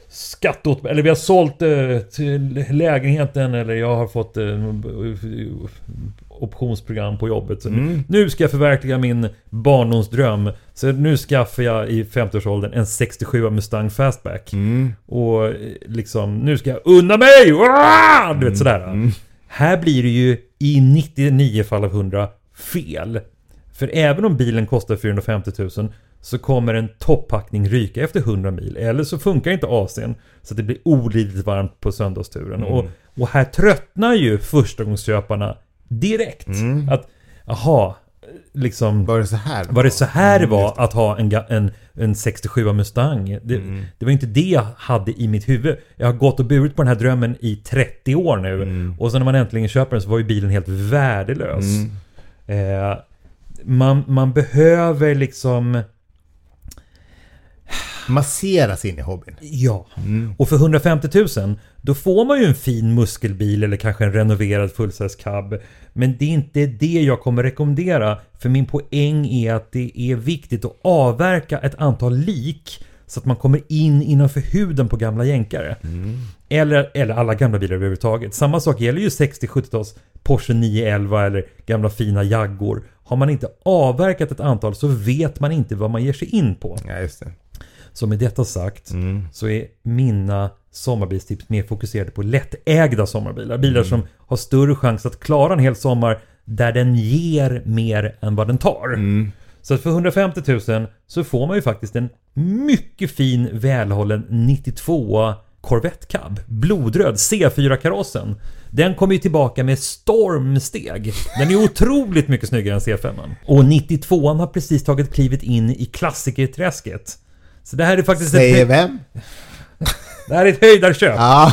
skatt åt, eller vi har sålt eh, till lägenheten, eller jag har fått eh, optionsprogram på jobbet. Så mm. nu ska jag förverkliga min barndomsdröm. Så nu skaffar jag i femtioårsåldern en sextiosju Mustang Fastback. Mm. Och liksom, nu ska jag unna mig! Uah! Du vet sådär. Mm. Här blir det ju i nittionio fall av hundra fel. För även om bilen kostar fyrahundrafemtio tusen så kommer en topppackning ryka efter hundra mil. Eller så funkar inte A C:n så att det blir olidligt varmt på söndagsturen. Mm. Och, och här tröttnar ju förstagångsköparna direkt. Mm. Att, aha, liksom... Var det så här? Var det så här det var att ha en, en, en sextiosju Mustang? Det, mm. det var inte det jag hade i mitt huvud. Jag har gått och burit på den här drömmen i trettio år nu. Mm. Och sen när man äntligen köper den så var ju bilen helt värdelös. Mm. Eh, man, man behöver liksom... masseras in i hobbyn. Ja, mm. och för hundrafemtio tusen då får man ju en fin muskelbil eller kanske en renoverad fullsize cab. Men det är inte det jag kommer rekommendera, för min poäng är att det är viktigt att avverka ett antal lik så att man kommer in innanför huden på gamla jänkare. Mm. Eller, eller alla gamla bilar överhuvudtaget. Samma sak gäller ju sextio-sjuttio-tals Porsche nio elva eller gamla fina Jaguar. Har man inte avverkat ett antal så vet man inte vad man ger sig in på. Ja, just det. Så med detta sagt mm. så är mina sommarbilstips mer fokuserade på lättägda sommarbilar. Bilar mm. som har större chans att klara en hel sommar där den ger mer än vad den tar. Mm. Så att för hundrafemtio tusen så får man ju faktiskt en mycket fin välhållen nittiotvå Corvette Cab. Blodröd C fyra-karossen. Den kommer ju tillbaka med stormsteg. Den är otroligt mycket snyggare än C fem. Och nittiotvåan har precis tagit klivet in i klassikerträsket. Så det här är faktiskt Säger ett... vem? Det här är ett höjdarköp. Ah.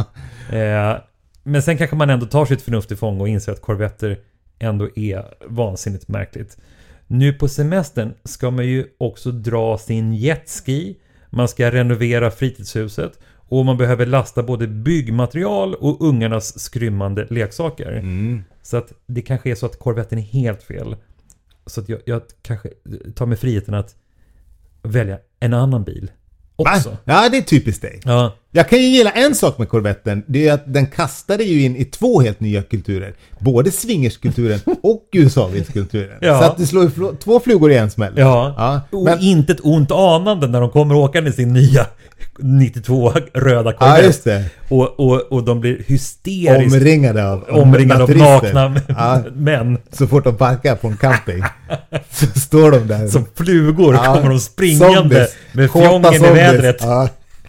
eh, men sen kanske man ändå tar sitt förnuft i fång och inser att Corvetter ändå är vansinnigt märkligt. Nu på semestern ska man ju också dra sin jetski. Man ska renovera fritidshuset. Och man behöver lasta både byggmaterial och ungarnas skrymmande leksaker. Mm. Så att det kanske är så att Corvetten är helt fel. Så att jag, jag kanske tar mig friheten att välja en annan bil också. Va? Ja, det är typiskt dig. Ja. Jag kan ju gilla en sak med Corvetten. Det är att den kastade ju in i två helt nya kulturer. Både swingerskulturen och U S A-bilskulturen. Ja. Så att det slår fl- två flugor i en smäll. Ja, ja. Men... och inte ett ont anande när de kommer åka med sin nya nittiotvå röda Corvette. Ja, just det. Och, och, och de blir hysteriskt omringade av, omringade av nakna ja. män. Så fort de parkar på en camping så står de där. Som flugor ja. kommer de springande zombies. Med fjongen i vädret. Ja.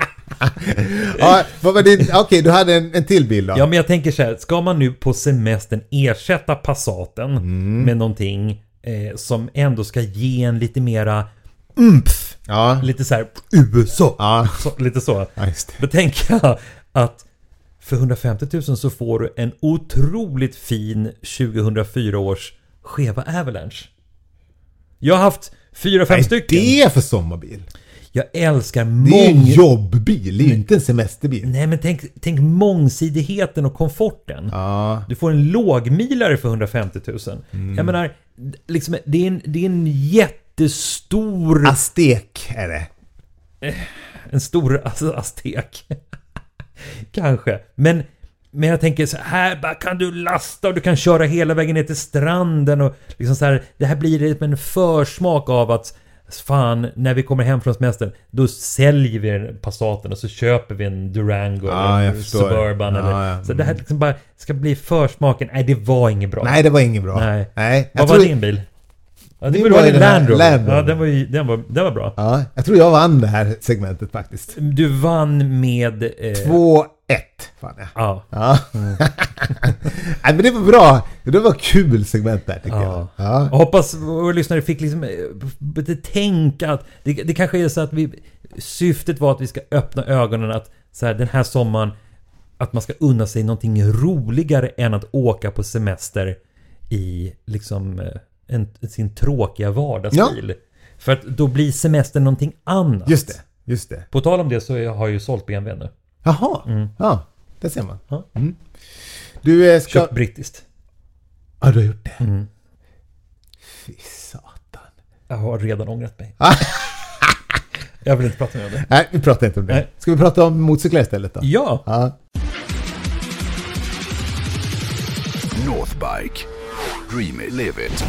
Ja, vad var din... Okej, du hade en, en till bil då. Ja, men jag tänker så här, ska man nu på semestern ersätta Passaten mm. med någonting eh, som ändå ska ge en lite mera umf. Ja. Lite så här U S A. Ja. Så, lite så. Ja, just det. Då tänker jag att för hundrafemtio tusen så får du en otroligt fin tjugohundrafyra års Cheva Avalanche. Jag har haft fyra, fem stycken. Det är för sommarbil. Jag älskar mång... Det är en jobbbil, det är ju inte en semesterbil. Nej, men tänk, tänk mångsidigheten och komforten. Ja. Du får en lågmilare för hundrafemtio tusen. Mm. Jag menar, liksom, det, är en, det är en jättestor... Aztek är det. En stor alltså, Aztek. Kanske. Men, men jag tänker så här, bara kan du lasta och du kan köra hela vägen ner till stranden. Och liksom så här, det här blir en försmak av att fan, när vi kommer hem från semestern då säljer vi Passaten och så köper vi en Durango ah, eller Suburban. Ja, eller, ja. Så det här liksom bara ska bli försmaken. Nej, det var inget bra. Nej, det var inget bra. Nej. Nej. Vad tror... var din bil? Ja, det var, var en Land Rover. Land Rover. Ja, den var, ju, den, var, den var bra. Ja, jag tror jag vann det här segmentet faktiskt. Du vann med... Eh... två ett vann jag. Ja. Ja. Mm. Nej, men det var bra. Det var kul segment där tycker ja. jag. Ja. Jag hoppas våra lyssnare fick liksom eh, tänka att det, det kanske är så att vi... Syftet var att vi ska öppna ögonen att så här, den här sommaren att man ska unna sig någonting roligare än att åka på semester i liksom... En, sin tråkiga vardagsbil. Ja. För att då blir semestern någonting annat. Just det, just det. På tal om det så har jag ju sålt B M W nu. Jaha, mm. ja, det ser man. Ja. Mm. Du ska... Köpt brittiskt. Ja, du har gjort det. Mm. Fy satan. Jag har redan ångrat mig. Jag vill inte prata mer om det. Nej, vi pratar inte om det. Nej. Ska vi prata om motorcyklar istället då? Ja. ja. Northbike. Dream it, live it.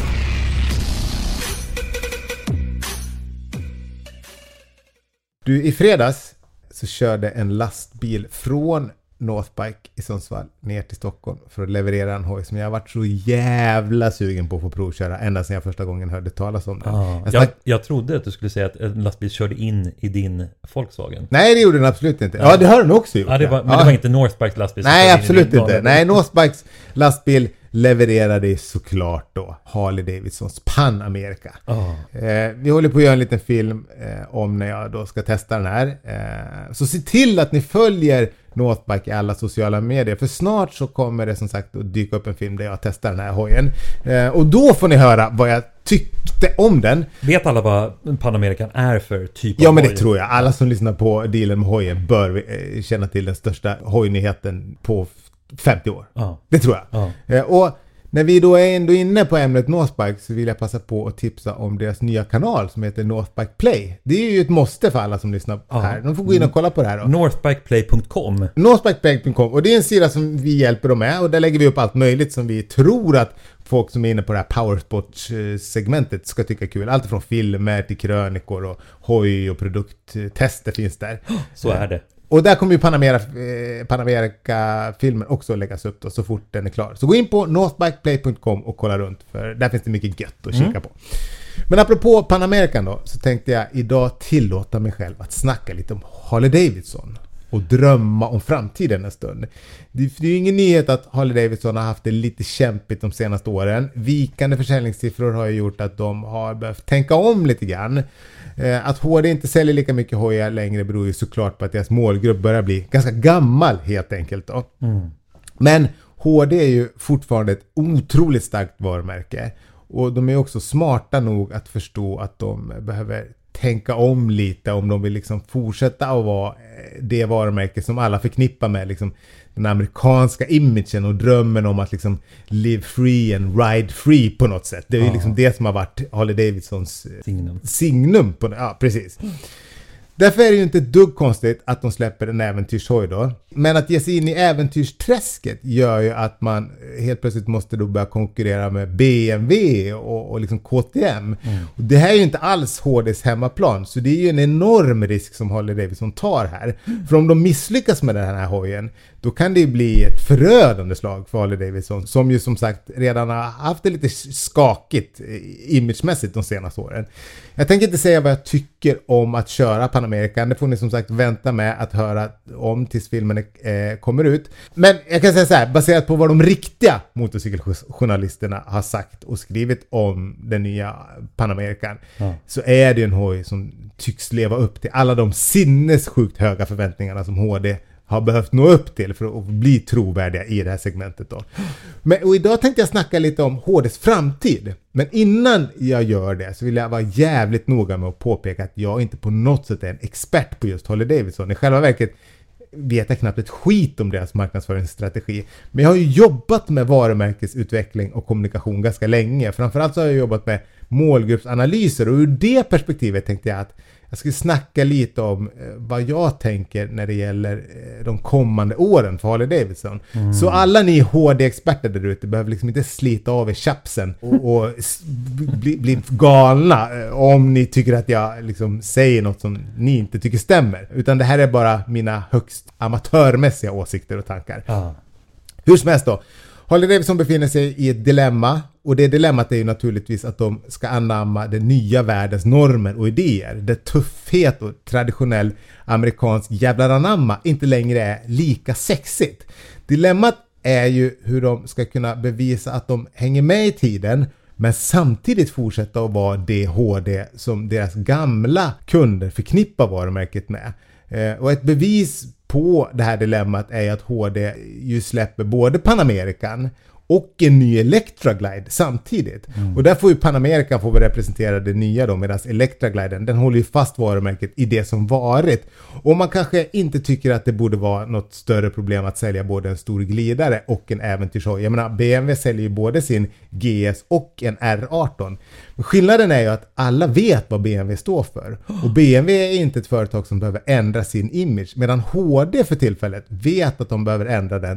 Du, i fredags så körde en lastbil från Northbike i Sundsvall ner till Stockholm för att leverera en hoj som jag har varit så jävla sugen på att få provköra ända sedan jag första gången hörde talas om den. Ah, jag, snack... jag, jag trodde att du skulle säga att en lastbil körde in i din Volkswagen. Nej, det gjorde den absolut inte. Ja, ja det har den också gjort. Ja, det var, men ja. det var inte Northbikes lastbil. Nej, absolut inte. Nej, Northbikes lastbil levererade såklart då Harley Davidsons Pan America. Oh. Eh, vi håller på att göra en liten film eh, om när jag då ska testa den här. Eh, så se till att ni följer Northbike i alla sociala medier. För snart så kommer det som sagt att dyka upp en film där jag testar den här hojen. Eh, och då får ni höra vad jag tyckte om den. Vet alla vad Pan American är för typ ja, av men det hoj? tror jag. Alla som lyssnar på dealen med hojen bör eh, känna till den största hojnyheten på femtio år. Ah. Det tror jag. Ah. Eh, och när vi då är ändå inne på ämnet Northbike så vill jag passa på att tipsa om deras nya kanal som heter Northbike Play. Det är ju ett måste för alla som lyssnar ah. här. De får gå in och kolla på det här då. Northbikeplay punkt com Northbikeplay punkt com och det är en sida som vi hjälper dem med och där lägger vi upp allt möjligt som vi tror att folk som är inne på det här powersport-segmentet ska tycka är kul. Allt från filmer till krönikor och hoj och produkttester finns där. Så är det. Och där kommer ju Panamerika-filmen också läggas upp då, så fort den är klar. Så gå in på Northbikeplay punkt com och kolla runt, för där finns det mycket gött att kika mm. på. Men apropå Panamerikan då, så tänkte jag idag tillåta mig själv att snacka lite om Harley Davidson och drömma om framtiden en stund. Det, det är ju ingen nyhet att Harley Davidson har haft det lite kämpigt de senaste åren. Vikande försäljningssiffror har ju gjort att de har behövt tänka om lite grann. Att H D inte säljer lika mycket hojar längre beror ju såklart på att deras målgrupp börjar bli ganska gammal helt enkelt då. Mm. Men H D är ju fortfarande ett otroligt starkt varumärke och de är också smarta nog att förstå att de behöver tänka om lite om de vill liksom fortsätta att vara det varumärke som alla förknippar med liksom den amerikanska imagen och drömmen om att liksom live free and ride free på något sätt. Det är ju ja. liksom det som har varit Harley Davidsons signum. signum på, ja, precis. Mm. Därför är det ju inte ett dugg konstigt att de släpper en äventyrshoj då. Men att ge sig in i äventyrsträsket gör ju att man helt plötsligt måste då börja konkurrera med B M W och, och liksom K T M. Mm. Och det här är ju inte alls H D:s hemmaplan, så det är ju en enorm risk som Harley Davidson tar här. Mm. För om de misslyckas med den här hojen, då kan det bli ett förödande slag för Harley Davidson, som ju som sagt redan har haft det lite skakigt imagemässigt de senaste åren. Jag tänker inte säga vad jag tycker om att köra Panamerikan. Det får ni som sagt vänta med att höra om tills filmen eh, kommer ut. Men jag kan säga så här, baserat på vad de riktiga motorcykeljournalisterna har sagt och skrivit om den nya Panamerikan, ja. så är det en hoj som tycks leva upp till alla de sinnessjukt höga förväntningarna som H D har behövt nå upp till för att bli trovärdiga i det här segmentet då. Men, och idag tänkte jag snacka lite om H D:s framtid. Men innan jag gör det så vill jag vara jävligt noga med att påpeka att jag inte på något sätt är en expert på just Harley Davidson. I själva verket vet jag knappt ett skit om deras marknadsföringsstrategi. Men jag har ju jobbat med varumärkesutveckling och kommunikation ganska länge. Framförallt så har jag jobbat med målgruppsanalyser och ur det perspektivet tänkte jag att jag ska snacka lite om eh, vad jag tänker när det gäller eh, de kommande åren för Harley Davidson. Mm. Så alla ni H D-experter där ute behöver liksom inte slita av er chapsen och, och bli, bli galna eh, om ni tycker att jag liksom säger något som ni inte tycker stämmer. Utan det här är bara mina högst amatörmässiga åsikter och tankar. Ah. Hur som helst då. Harley Davidson befinner sig i ett dilemma, och det dilemmat är ju naturligtvis att de ska anamma den nya världens normer och idéer. Där tuffhet och traditionell amerikansk jävlar anamma inte längre är lika sexigt. Dilemmat är ju hur de ska kunna bevisa att de hänger med i tiden, men samtidigt fortsätta att vara det H D som deras gamla kunder förknippar varumärket med. Och ett bevis på det här dilemmat är att H D ju släpper både Panamerikan och en ny Electra Glide samtidigt. Mm. Och där får ju Panamerika få representera det nya då, medan Electra Gliden, den håller ju fast varumärket i det som varit. Och man kanske inte tycker att det borde vara något större problem att sälja både en stor glidare och en äventyrshoj. Jag menar, B M W säljer ju både sin G S och en R arton. Men skillnaden är ju att alla vet vad B M W står för. Och B M W är inte ett företag som behöver ändra sin image, medan H D för tillfället vet att de behöver ändra den.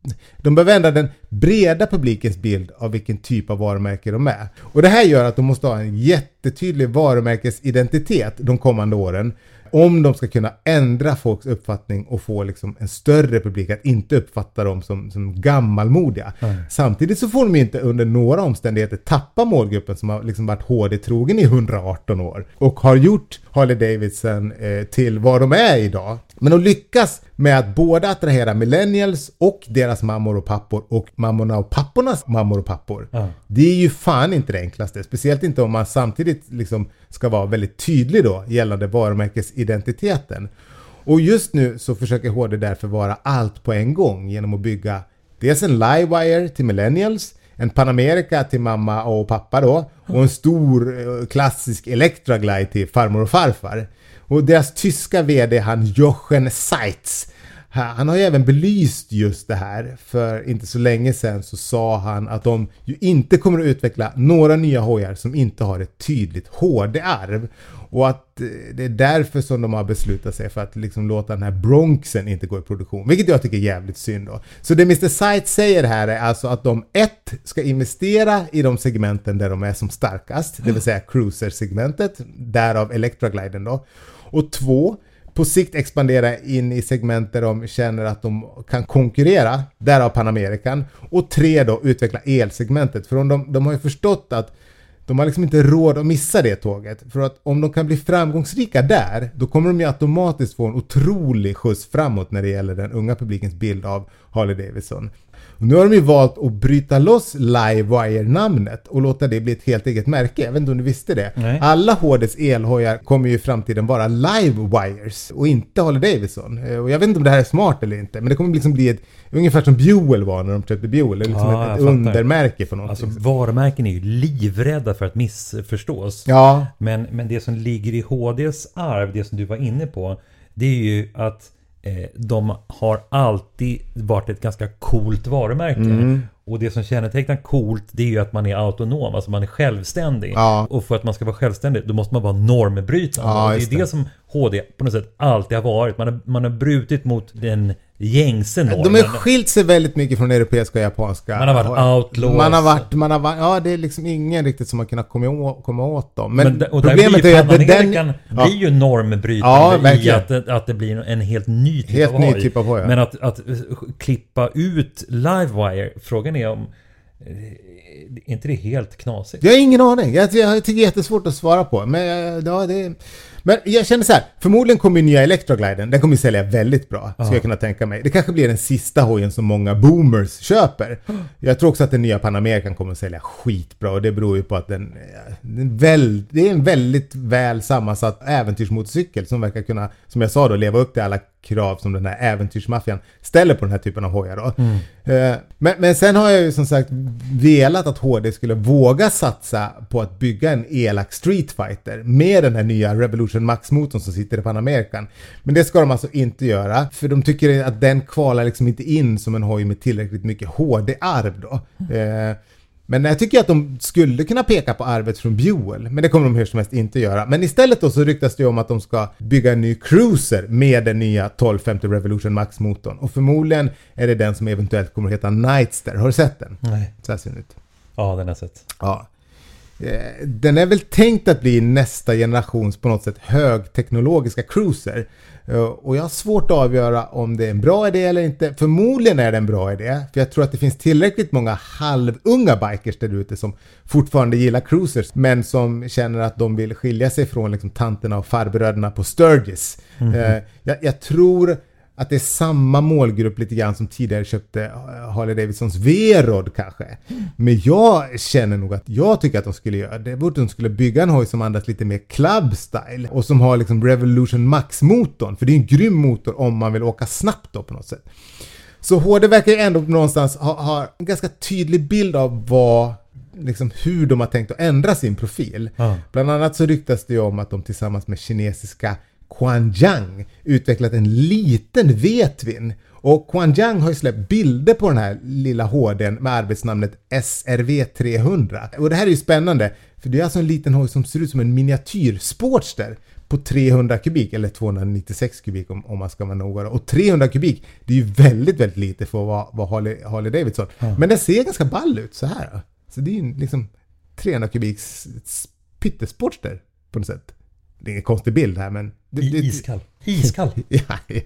De behöver ändra den breda publikens bild av vilken typ av varumärke de är. Och det här gör att de måste ha en jättetydlig varumärkesidentitet de kommande åren om de ska kunna ändra folks uppfattning och få liksom en större publik att inte uppfatta dem som, som gammalmodiga. Mm. Samtidigt så får de inte under några omständigheter tappa målgruppen som har liksom varit H D-trogen i hundraarton år och har gjort Harley Davidson eh, till vad de är idag. Men de lyckas med att både attrahera millennials och deras mammor och pappor och mammorna och pappornas mammor och pappor. Mm. Det är ju fan inte det enklaste. Speciellt inte om man samtidigt liksom ska vara väldigt tydlig då gällande varumärkesidentiteten. Och just nu så försöker H D därför vara allt på en gång genom att bygga dels en Livewire till millennials, en Panamerika till mamma och pappa då och en stor klassisk Electra Glide till farmor och farfar. Och deras tyska vd, han Jochen Seitz, han har ju även belyst just det här. För inte så länge sedan så sa han att de ju inte kommer att utveckla några nya hojar som inte har ett tydligt H D-arv. Och att det är därför som de har beslutat sig för att liksom låta den här Bronxen inte gå i produktion. Vilket jag tycker är jävligt synd då. Så det mister Seitz säger här är alltså att de ett ska investera i de segmenten där de är som starkast. Det vill säga cruiser-segmentet, därav Electra Gliden då. Och två, på sikt expandera in i segment där de känner att de kan konkurrera, därav Panamerikan. Och tre då, utveckla elsegmentet. För de, de har ju förstått att de har liksom inte råd att missa det tåget. För att om de kan bli framgångsrika där, då kommer de ju automatiskt få en otrolig skjuts framåt när det gäller den unga publikens bild av Harley Davidson. Och nu har de ju valt att bryta loss Livewire-namnet och låta det bli ett helt eget märke. Jag vet inte om du visste det. Nej. Alla H D:s elhojar kommer ju i framtiden vara Livewires och inte Harley Davidson. Och jag vet inte om det här är smart eller inte, men det kommer liksom bli ett, ungefär som Buell var när de köpte Buell. Det är liksom ja, ett, ett undermärke för någonting. Alltså varumärken är ju livrädda för att missförstås. Ja. Men, men det som ligger i H D:s arv, det som du var inne på, det är ju att eh, de har alltid varit ett ganska coolt varumärke. Mm. Och det som kännetecknar coolt, det är ju att man är autonom, alltså man är självständig. Ja. Och för att man ska vara självständig, då måste man vara normbrytande. Ja, och det är det. det som H D på något sätt alltid har varit. Man har, man har brutit mot den gängse normen. De har skilt sig väldigt mycket från europeiska och japanska. Man har varit outlaws. Man har varit, man har varit, ja det är liksom ingen riktigt som har kunnat komma åt, komma åt dem. Men, Men och problemet är att den blir ja. ju normbrytande ja, i att, att det blir en helt ny typ helt av ny hoj. Typ av hoj. Men att, att klippa ut Livewire, frågan är om är inte det helt knasigt? Jag har ingen aning. Jag, jag tycker det är jättesvårt att svara på. Men, ja, det, men jag känner så här. Förmodligen kommer nya Electra Gliden. Den kommer sälja väldigt bra. Ska jag kunna tänka mig. Det kanske blir den sista hojen som många boomers köper. Jag tror också att den nya Panamerikan kommer att sälja skitbra. Och det beror ju på att den, den väl, det är en väldigt väl sammansatt äventyrsmotorcykel som verkar kunna, som jag sa då, leva upp till alla krav som den här äventyrsmaffian ställer på den här typen av hojar då. Mm. Men, men sen har jag ju som sagt velat att H D skulle våga satsa på att bygga en elak Street Fighter med den här nya Revolution Max-motorn som sitter i Panamerikan. Men det ska de alltså inte göra, för de tycker att den kvalar liksom inte in som en hoj med tillräckligt mycket H D-arv då. Mm. Men jag tycker att de skulle kunna peka på arvet från Buell. Men det kommer de hur som helst inte göra. Men istället då så ryktas det om att de ska bygga en ny cruiser med den nya tolv femtio Revolution Max-motorn. Och förmodligen är det den som eventuellt kommer att heta Nightster. Har du sett den? Nej. Så här ser den ut. Ja, den har sett. Ja. Den är väl tänkt att bli nästa generations på något sätt högteknologiska cruiser. Och jag har svårt att avgöra om det är en bra idé eller inte. Förmodligen är det en bra idé. För jag tror att det finns tillräckligt många halvunga bikers där ute som fortfarande gillar cruisers. Men som känner att de vill skilja sig från liksom tanterna och farbröderna på Sturgis. Mm-hmm. jag, jag tror att det är samma målgrupp lite grann som tidigare köpte Harley Davidsons V-Rod kanske. Men jag känner nog att jag tycker att de skulle göra det. Borde de skulle bygga en hoj som andas lite mer club-style och som har liksom Revolution Max-motorn. För det är en grym motor om man vill åka snabbt då på något sätt. Så H D verkar ju ändå någonstans ha, ha en ganska tydlig bild av vad, liksom hur de har tänkt att ändra sin profil. Ja. Bland annat så ryktas det ju om att de tillsammans med kinesiska Quanjiang utvecklat en liten V-twin. Och Quanjiang har ju släppt bilder på den här lilla H D:n med arbetsnamnet S R V trehundra. Och det här är ju spännande, för det är alltså en liten hoj som ser ut som en miniatyr Sportster på trehundra kubik, eller tvåhundranittiosex kubik om, om man ska vara noga. Och trehundra kubik, det är ju väldigt, väldigt lite för att vara, vara Harley, Harley Davidson. Mm. Men den ser ganska ball ut så här. Så det är ju liksom trehundra kubiks pyttesportster på något sätt. Det är ingen konstig bild här, men... Det, det, iskall. Iskall. Ja,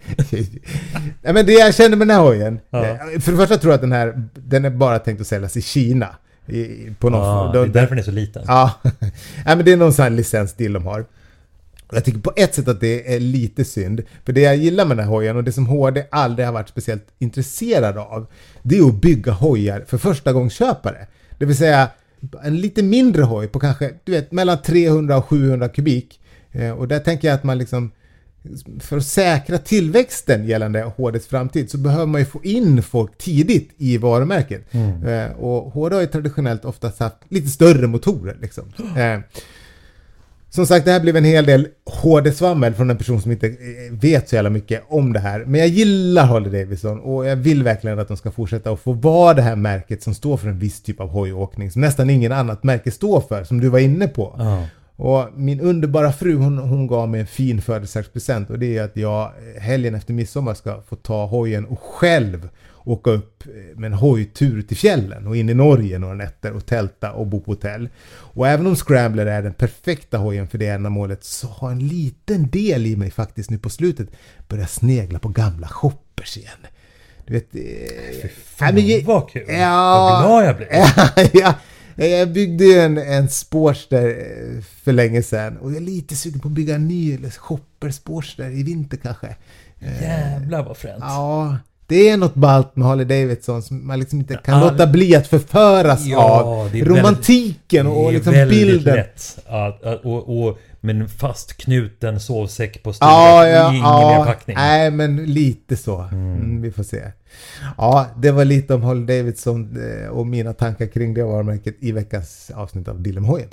ja, men det jag känner med den här hojen. Ja. För det första tror jag att den här, den är bara tänkt att säljas i Kina. I, på någon, ja, det är därför den är så liten. Ja, ja men det är någon sån här licensdeal de har. Jag tycker på ett sätt att det är lite synd. För det jag gillar med den här hojen och det som H D aldrig har varit speciellt intresserad av, det är att bygga hojar för första gångs köpare. Det vill säga en lite mindre hoj på kanske, du vet, mellan trehundra och sjuhundra kubik. Och där tänker jag att man liksom, för att säkra tillväxten gällande H D:s framtid så behöver man ju få in folk tidigt i varumärket. Mm. Och H D har ju traditionellt oftast haft lite större motorer liksom. Mm. Som sagt, det här blev en hel del H D-svammel från en person som inte vet så jävla mycket om det här. Men jag gillar Harley Davidson och jag vill verkligen att de ska fortsätta att få vara det här märket som står för en viss typ av hojåkning som nästan ingen annat märke står för, som du var inne på. Mm. Och min underbara fru, hon, hon gav mig en fin födelsedagspresent, och det är att jag helgen efter midsommar ska få ta hojen och själv åka upp med en hojtur till fjällen och in i Norge några nätter och tälta och bo på hotell. Och även om Scrambler är den perfekta hojen för det ändamålet, så har en liten del i mig faktiskt nu på slutet börjat snegla på gamla shoppers igen. Du vet, Fy fan, äh, men, vad kul. Ja, vad glad jag blev. Ja, jag byggde ju en, en Sportster för länge sedan och jag är lite sugen på att bygga en ny shopper Sportster i vinter kanske. Jävlar vad fränt. Ja, det är något ballt med Harley Davidson som man liksom inte kan ja, låta bli att förföras ja, av. Romantiken väldigt, och liksom bilden. Lätt. Ja, och, och, men fastknuten sovsäck på styret. Ja, ja, ingen ja, mer packning. Nej, men lite så. Mm. Mm, vi får se. Ja, det var lite om Harley Davidson och mina tankar kring det varumärket i veckans avsnitt av Dilemhojen.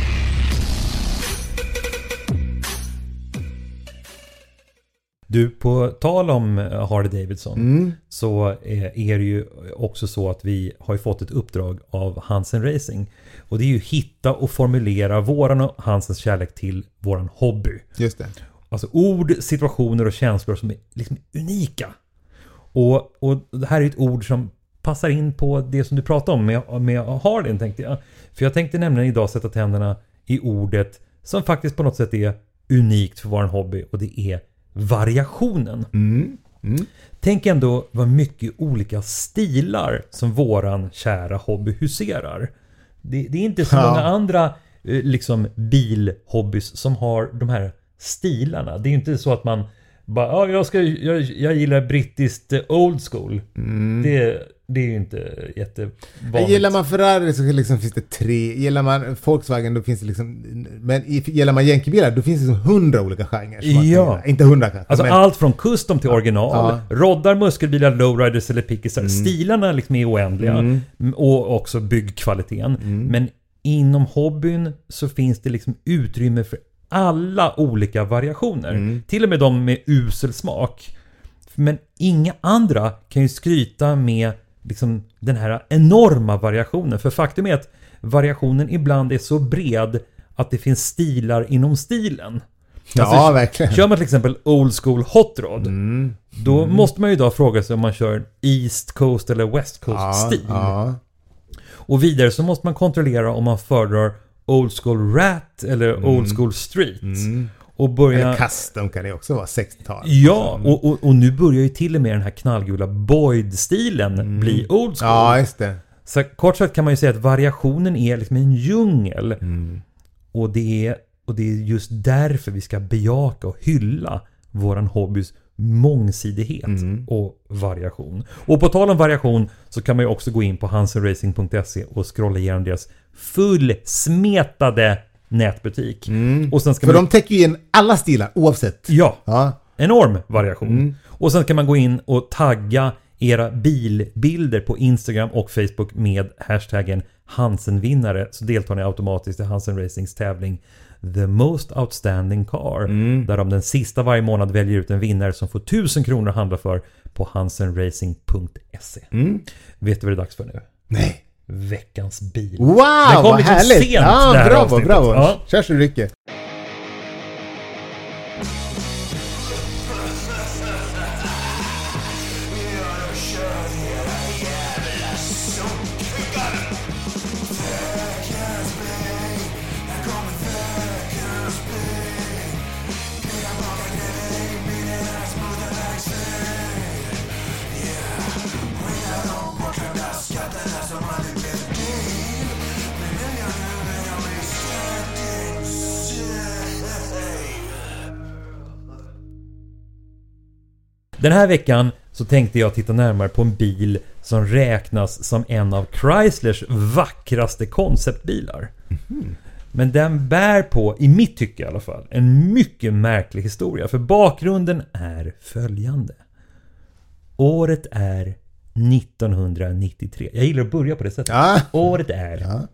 Du, på tal om Harley Davidson mm. så är det ju också så att vi har fått ett uppdrag av Hansen Racing. Och det är ju hitta och formulera våran och Hansens kärlek till våran hobby. Just det. Alltså ord, situationer och känslor som är liksom unika. Och, och det här är ett ord som passar in på det som du pratade om med, med Harley, tänkte jag. För jag tänkte nämligen idag sätta tänderna i ordet som faktiskt på något sätt är unikt för våran hobby, och det är variationen. Mm. Mm. Tänk ändå vad mycket olika stilar som våran kära hobby huserar. Det, det är inte så ja. många andra liksom bilhobbys som har de här stilarna. Det är inte så att man bara, ja, jag, ska, jag, jag gillar brittiskt old school. Mm. Det, det är ju inte jättevanligt. Gillar man Ferrari så liksom finns det tre. Gillar man Volkswagen då finns det liksom, men gillar man jänkebilar då finns det liksom hundra olika genrer. Ja. Inte hundra kanske. Alltså men... allt från custom till original. Ja. Roddar, muskelbilar, lowriders eller pickisar. Mm. Stilarna liksom är oändliga. Mm. Och också byggkvaliteten. Mm. Men inom hobbyn så finns det liksom utrymme för alla olika variationer. Mm. Till och med de med usel smak. Men inga andra kan ju skryta med liksom den här enorma variationen. För faktum är att variationen ibland är så bred att det finns stilar inom stilen. Ja, alltså, verkligen. Kör man till exempel old school hot rod, mm. då mm. måste man ju idag fråga sig om man kör East Coast eller West Coast ja, stil. Ja. Och vidare så måste man kontrollera om man föredrar old school rat eller mm. old school street. Mm. Och börja... Eller custom kan det också vara, sextiotal. Ja, och, och, och nu börjar ju till och med den här knallgula Boyd-stilen mm. bli old school. Ja, just det. Så kort sagt kan man ju säga att variationen är liksom en djungel. Mm. Och, det är, och det är just därför vi ska bejaka och hylla våran hobbys mångsidighet mm. och variation. Och på tal om variation så kan man ju också gå in på hansenracing punkt se och scrolla igenom deras fullsmetade nätbutik. Mm. Och sen ska För man... de täcker ju in alla stilar oavsett. Ja, ja. enorm variation. Mm. Och sen kan man gå in och tagga era bilbilder på Instagram och Facebook med hashtaggen Hansen-vinnare, så deltar ni automatiskt i Hansen Racings tävling The Most Outstanding Car. Mm. Där de den sista varje månad väljer ut en vinnare som får tusen kronor att handla för på hansenracing punkt se. Mm. Vet du vad det är dags för nu? Nej. Veckans bil. Wow, vad härligt! Sent, ja, bravo, bravo. Ja. Kör så rycker. Den här veckan så tänkte jag titta närmare på en bil som räknas som en av Chryslers vackraste konceptbilar. Mm. Men den bär på, i mitt tycke i alla fall, en mycket märklig historia. För bakgrunden är följande. Året är nittonhundranittiotre. Jag gillar att börja på det sättet. Ja. Året är ja.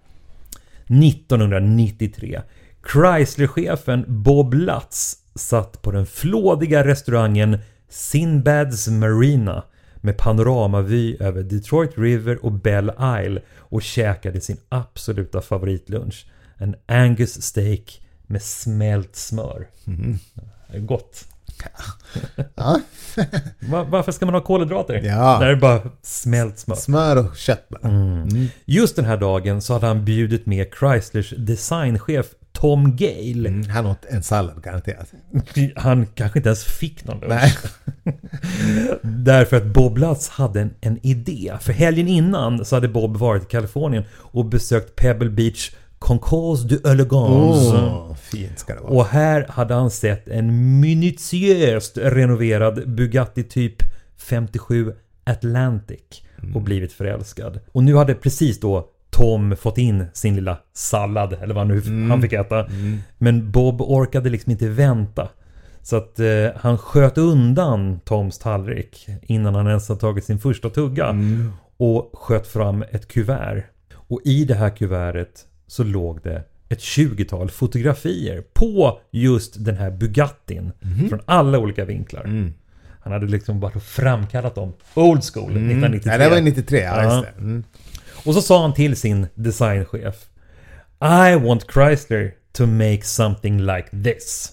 nittonhundranittiotre. Chrysler-chefen Bob Lutz satt på den flådiga restaurangen Sinbad's Marina med panoramavy över Detroit River och Belle Isle och käkade sin absoluta favoritlunch. En Angus steak med smält smör. Mm. Gott. Ja. Var, varför ska man ha kolhydrater? Ja. När det är bara smält smör. Smör och kött. Mm. Mm. Just den här dagen så hade han bjudit med Chryslers designchef Tom Gale. Mm, han åt en sallad garanterat. Han kanske inte ens fick någon lunch. Nej. Därför att Bob Lutz hade en, en idé. För helgen innan så hade Bob varit i Kalifornien och besökt Pebble Beach Concours de Elegance. Oh, fint ska det vara. Och här hade han sett en minutiöst renoverad Bugatti typ femtiosju Atlantic mm. och blivit förälskad. Och nu hade precis då Tom fått in sin lilla sallad eller vad nu mm. han fick äta. Mm. Men Bob orkade liksom inte vänta. Så att eh, han sköt undan Toms tallrik innan han ens har tagit sin första tugga mm. och sköt fram ett kuvert. Och i det här kuvertet så låg det ett tjugotal fotografier på just den här Bugattin mm. från alla olika vinklar. Mm. Han hade liksom bara framkallat dem old school mm. nittonhundranittiotre. Ja, det var nittiotre, ja, just det. Mm. Och så sa han till sin designchef: I want Chrysler to make something like this.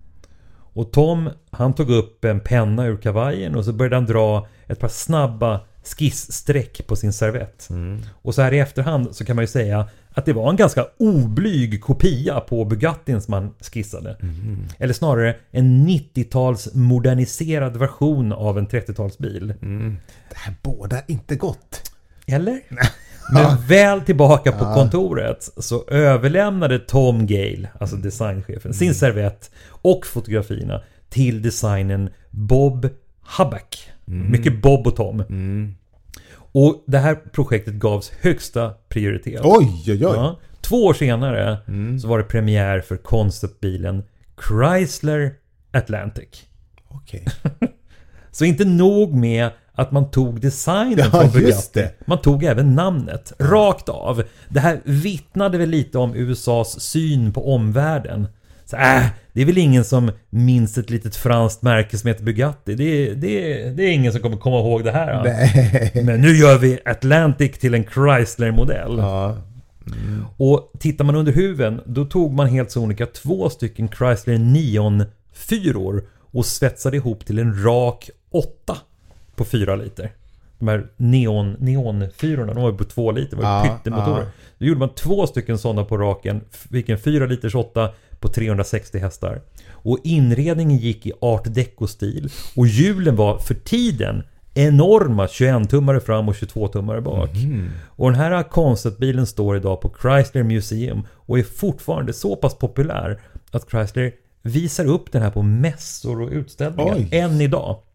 Och Tom, han tog upp en penna ur kavajen och så började han dra ett par snabba skisssträck på sin servett. Mm. Och så här i efterhand så kan man ju säga att det var en ganska oblyg kopia på Bugattin som man skissade. Mm. Eller snarare en nittio-tals moderniserad version av en trettiotalsbil. Mm. Det här båda inte gott. Eller? Men väl tillbaka på ja. kontoret så överlämnade Tom Gale, alltså designchefen, mm. sin servett och fotografierna till designen Bob Hubbard. Mm. Mycket Bob och Tom. Mm. Och det här projektet gavs högsta prioritet. Oj, oj, oj. Ja. Två år senare mm. så var det premiär för konceptbilen Chrysler Atlantic. Okej. Okay. Så inte nog med att man tog designen ja, från Bugatti. Man tog även namnet. Rakt av. Det här vittnade väl lite om U S A:s syn på omvärlden. Så, äh, det är väl ingen som minns ett litet franskt märke som heter Bugatti. Det, det, det är ingen som kommer komma ihåg det här. Ja. Men nu gör vi Atlantic till en Chrysler-modell. Ja. Mm. Och tittar man under huven, då tog man helt sonika två stycken Chrysler Neon-fyror och svetsade ihop till en rak åtta på fyra liter. De här neon, neonfyrorna, de var ju på två liter, det var ju ja, pyttemotorer. Ja. Då gjorde man två stycken sådana på raken, vilken fyra liters åtta på trehundrasextio hästar. Och inredningen gick i art deco-stil och hjulen var för tiden enorma tjugoen-tummare fram och tjugotvå-tummare bak. Mm. Och den här konceptbilen står idag på Chrysler Museum och är fortfarande så pass populär att Chrysler visar upp den här på mässor och utställningar. Oj. Än idag.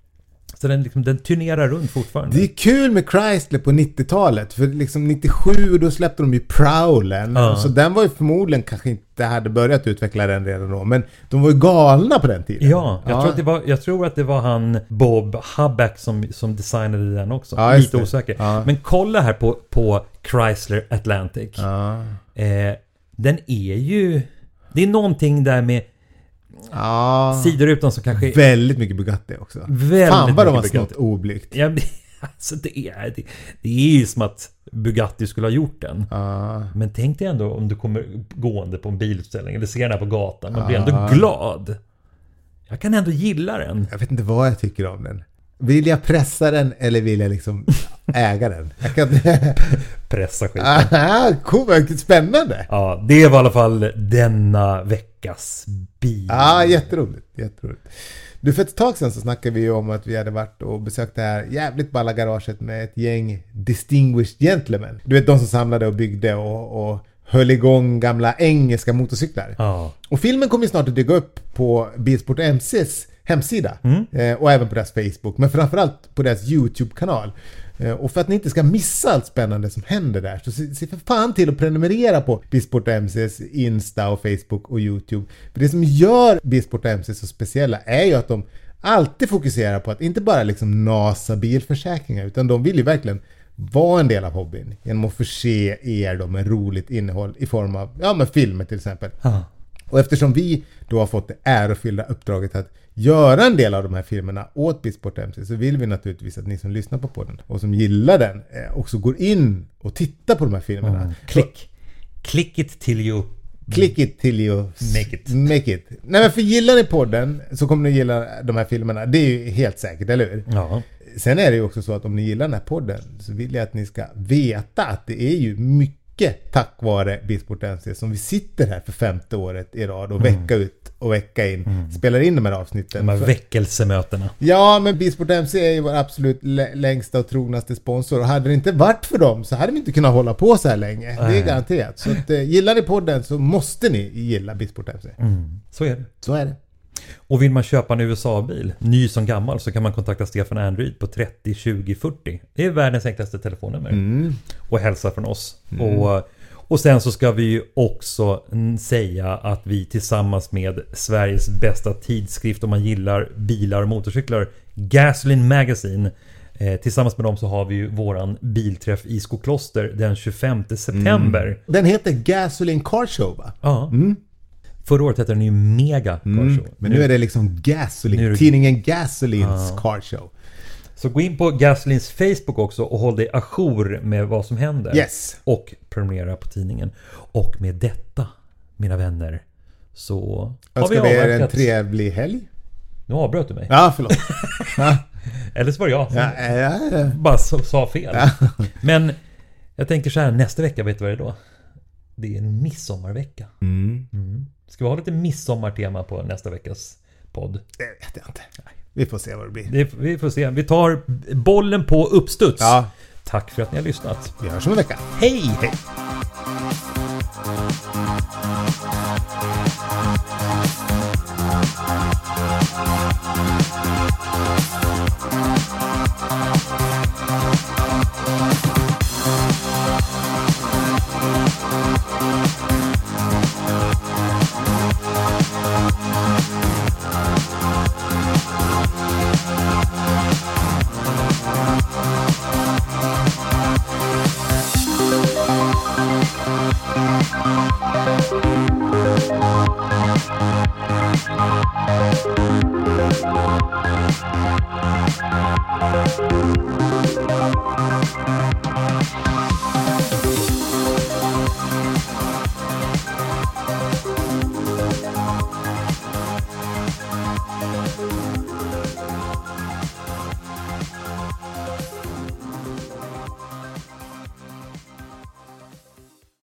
Så den, liksom, den turnerar runt fortfarande. Det är kul med Chrysler på nittiotalet. För liksom nittiosju då släppte de ju Prowlen. Ja. Så den var ju förmodligen kanske inte hade börjat utveckla den redan då. Men de var ju galna på den tiden. Ja, jag, ja. Tror, att det var, jag tror att det var han Bob Huback som, som designade den också. Ja, Lite det. osäker. Ja. Men kolla här på, på Chrysler Atlantic. Ja. Eh, den är ju... Det är någonting där med Ja. sidorutan som kanske... Väldigt mycket Bugatti också. Väldigt Fan vad de har mycket snott Bugatti. oblygt. Ja, det, alltså det, är, det, det är ju som att Bugatti skulle ha gjort den. Ja. Men tänk dig ändå om du kommer gående på en bilutställning eller ser den här på gatan. Man blir Ja. ändå glad. Jag kan ändå gilla den. Jag vet inte vad jag tycker om den. Vill jag pressa den eller vill jag liksom äga den? Jag kan... Pressa skiten. Aha, cool, spännande. Ja, det var i alla fall denna veckas bil. Ja, jätteroligt, jätteroligt. Du, för ett tag sedan så snackade vi ju om att vi hade varit och besökt det här jävligt balla garaget med ett gäng distinguished gentlemen. Du vet, de som samlade och byggde och, och höll igång gamla engelska motorcyklar. Ja. Och filmen kommer ju snart att dyka upp på Bilsport M C:s hemsida. Mm. Eh, och även på deras Facebook. Men framförallt på deras YouTube-kanal. Eh, och för att ni inte ska missa allt spännande som händer där, så se, se för fan till att prenumerera på Bilsport M C:s Insta och Facebook och YouTube. För det som gör Bilsport M C så speciella är ju att de alltid fokuserar på att inte bara liksom nasa bilförsäkringar, utan de vill ju verkligen vara en del av hobbyn genom att förse er då med roligt innehåll i form av, ja, men filmer till exempel. Ja. Och eftersom vi då har fått det ärofyllda uppdraget att göra en del av de här filmerna åt Bilsport M C, så vill vi naturligtvis att ni som lyssnar på podden och som gillar den eh, också går in och tittar på de här filmerna. Mm. Klick. Click it till you. Click it till you Make it. make it. Nej, men för gillar ni podden så kommer ni gilla de här filmerna. Det är ju helt säkert, eller hur? Ja. Sen är det ju också så att om ni gillar den här podden så vill jag att ni ska veta att det är ju mycket tack vare Bilsport M C som vi sitter här för femte året i rad och vecka ut och vecka in mm. spelar in de här avsnitten. De här väckelsemötena. Ja, men Bilsport M C är ju vår absolut l- längsta och trognaste sponsor, och hade det inte varit för dem så hade vi inte kunnat hålla på så här länge. Det är garanterat. Så att, eh, gillar ni podden så måste ni gilla Bilsport M C. Mm. Så är det. Så är det. Och vill man köpa en U S A-bil, ny som gammal, så kan man kontakta Stefan Andreid på trettio tjugo fyrtio. Det är världens enklaste telefonnummer. Mm. Och hälsa från oss. Mm. Och, och sen så ska vi ju också säga att vi tillsammans med Sveriges bästa tidskrift om man gillar bilar och motorcyklar, Gasoline Magazine, eh, tillsammans med dem så har vi ju våran bilträff i Skokloster den tjugofemte september. Mm. Den heter Gasoline Car Show, va? Ja. Mm. Förra året hette den ju Mega Car Mm. Show. Men nu, nu är det liksom Gasoline, nu är det... tidningen Gasolines ah. Car Show. Så gå in på Gasolines Facebook också och håll dig ajour med vad som händer. Yes. Och prenumerera på tidningen. Och med detta, mina vänner, så har vi Önskar vi er en avverkat... trevlig helg. Nu avbröt du mig. Ja, förlåt. ja. Eller så var det jag som Ja, ja, ja. bara sa fel. Ja. Men jag tänker så här, nästa vecka, vet du vad det är då? Det är en midsommarvecka. Mm. Mm. Ska vi ha lite midsommartema på nästa veckas podd? Det vet jag inte. Vi får se vad det blir. Det, vi får se. Vi tar bollen på uppstuds. Ja. Tack för att ni har lyssnat. Vi hörs om en vecka. Hej! Hej!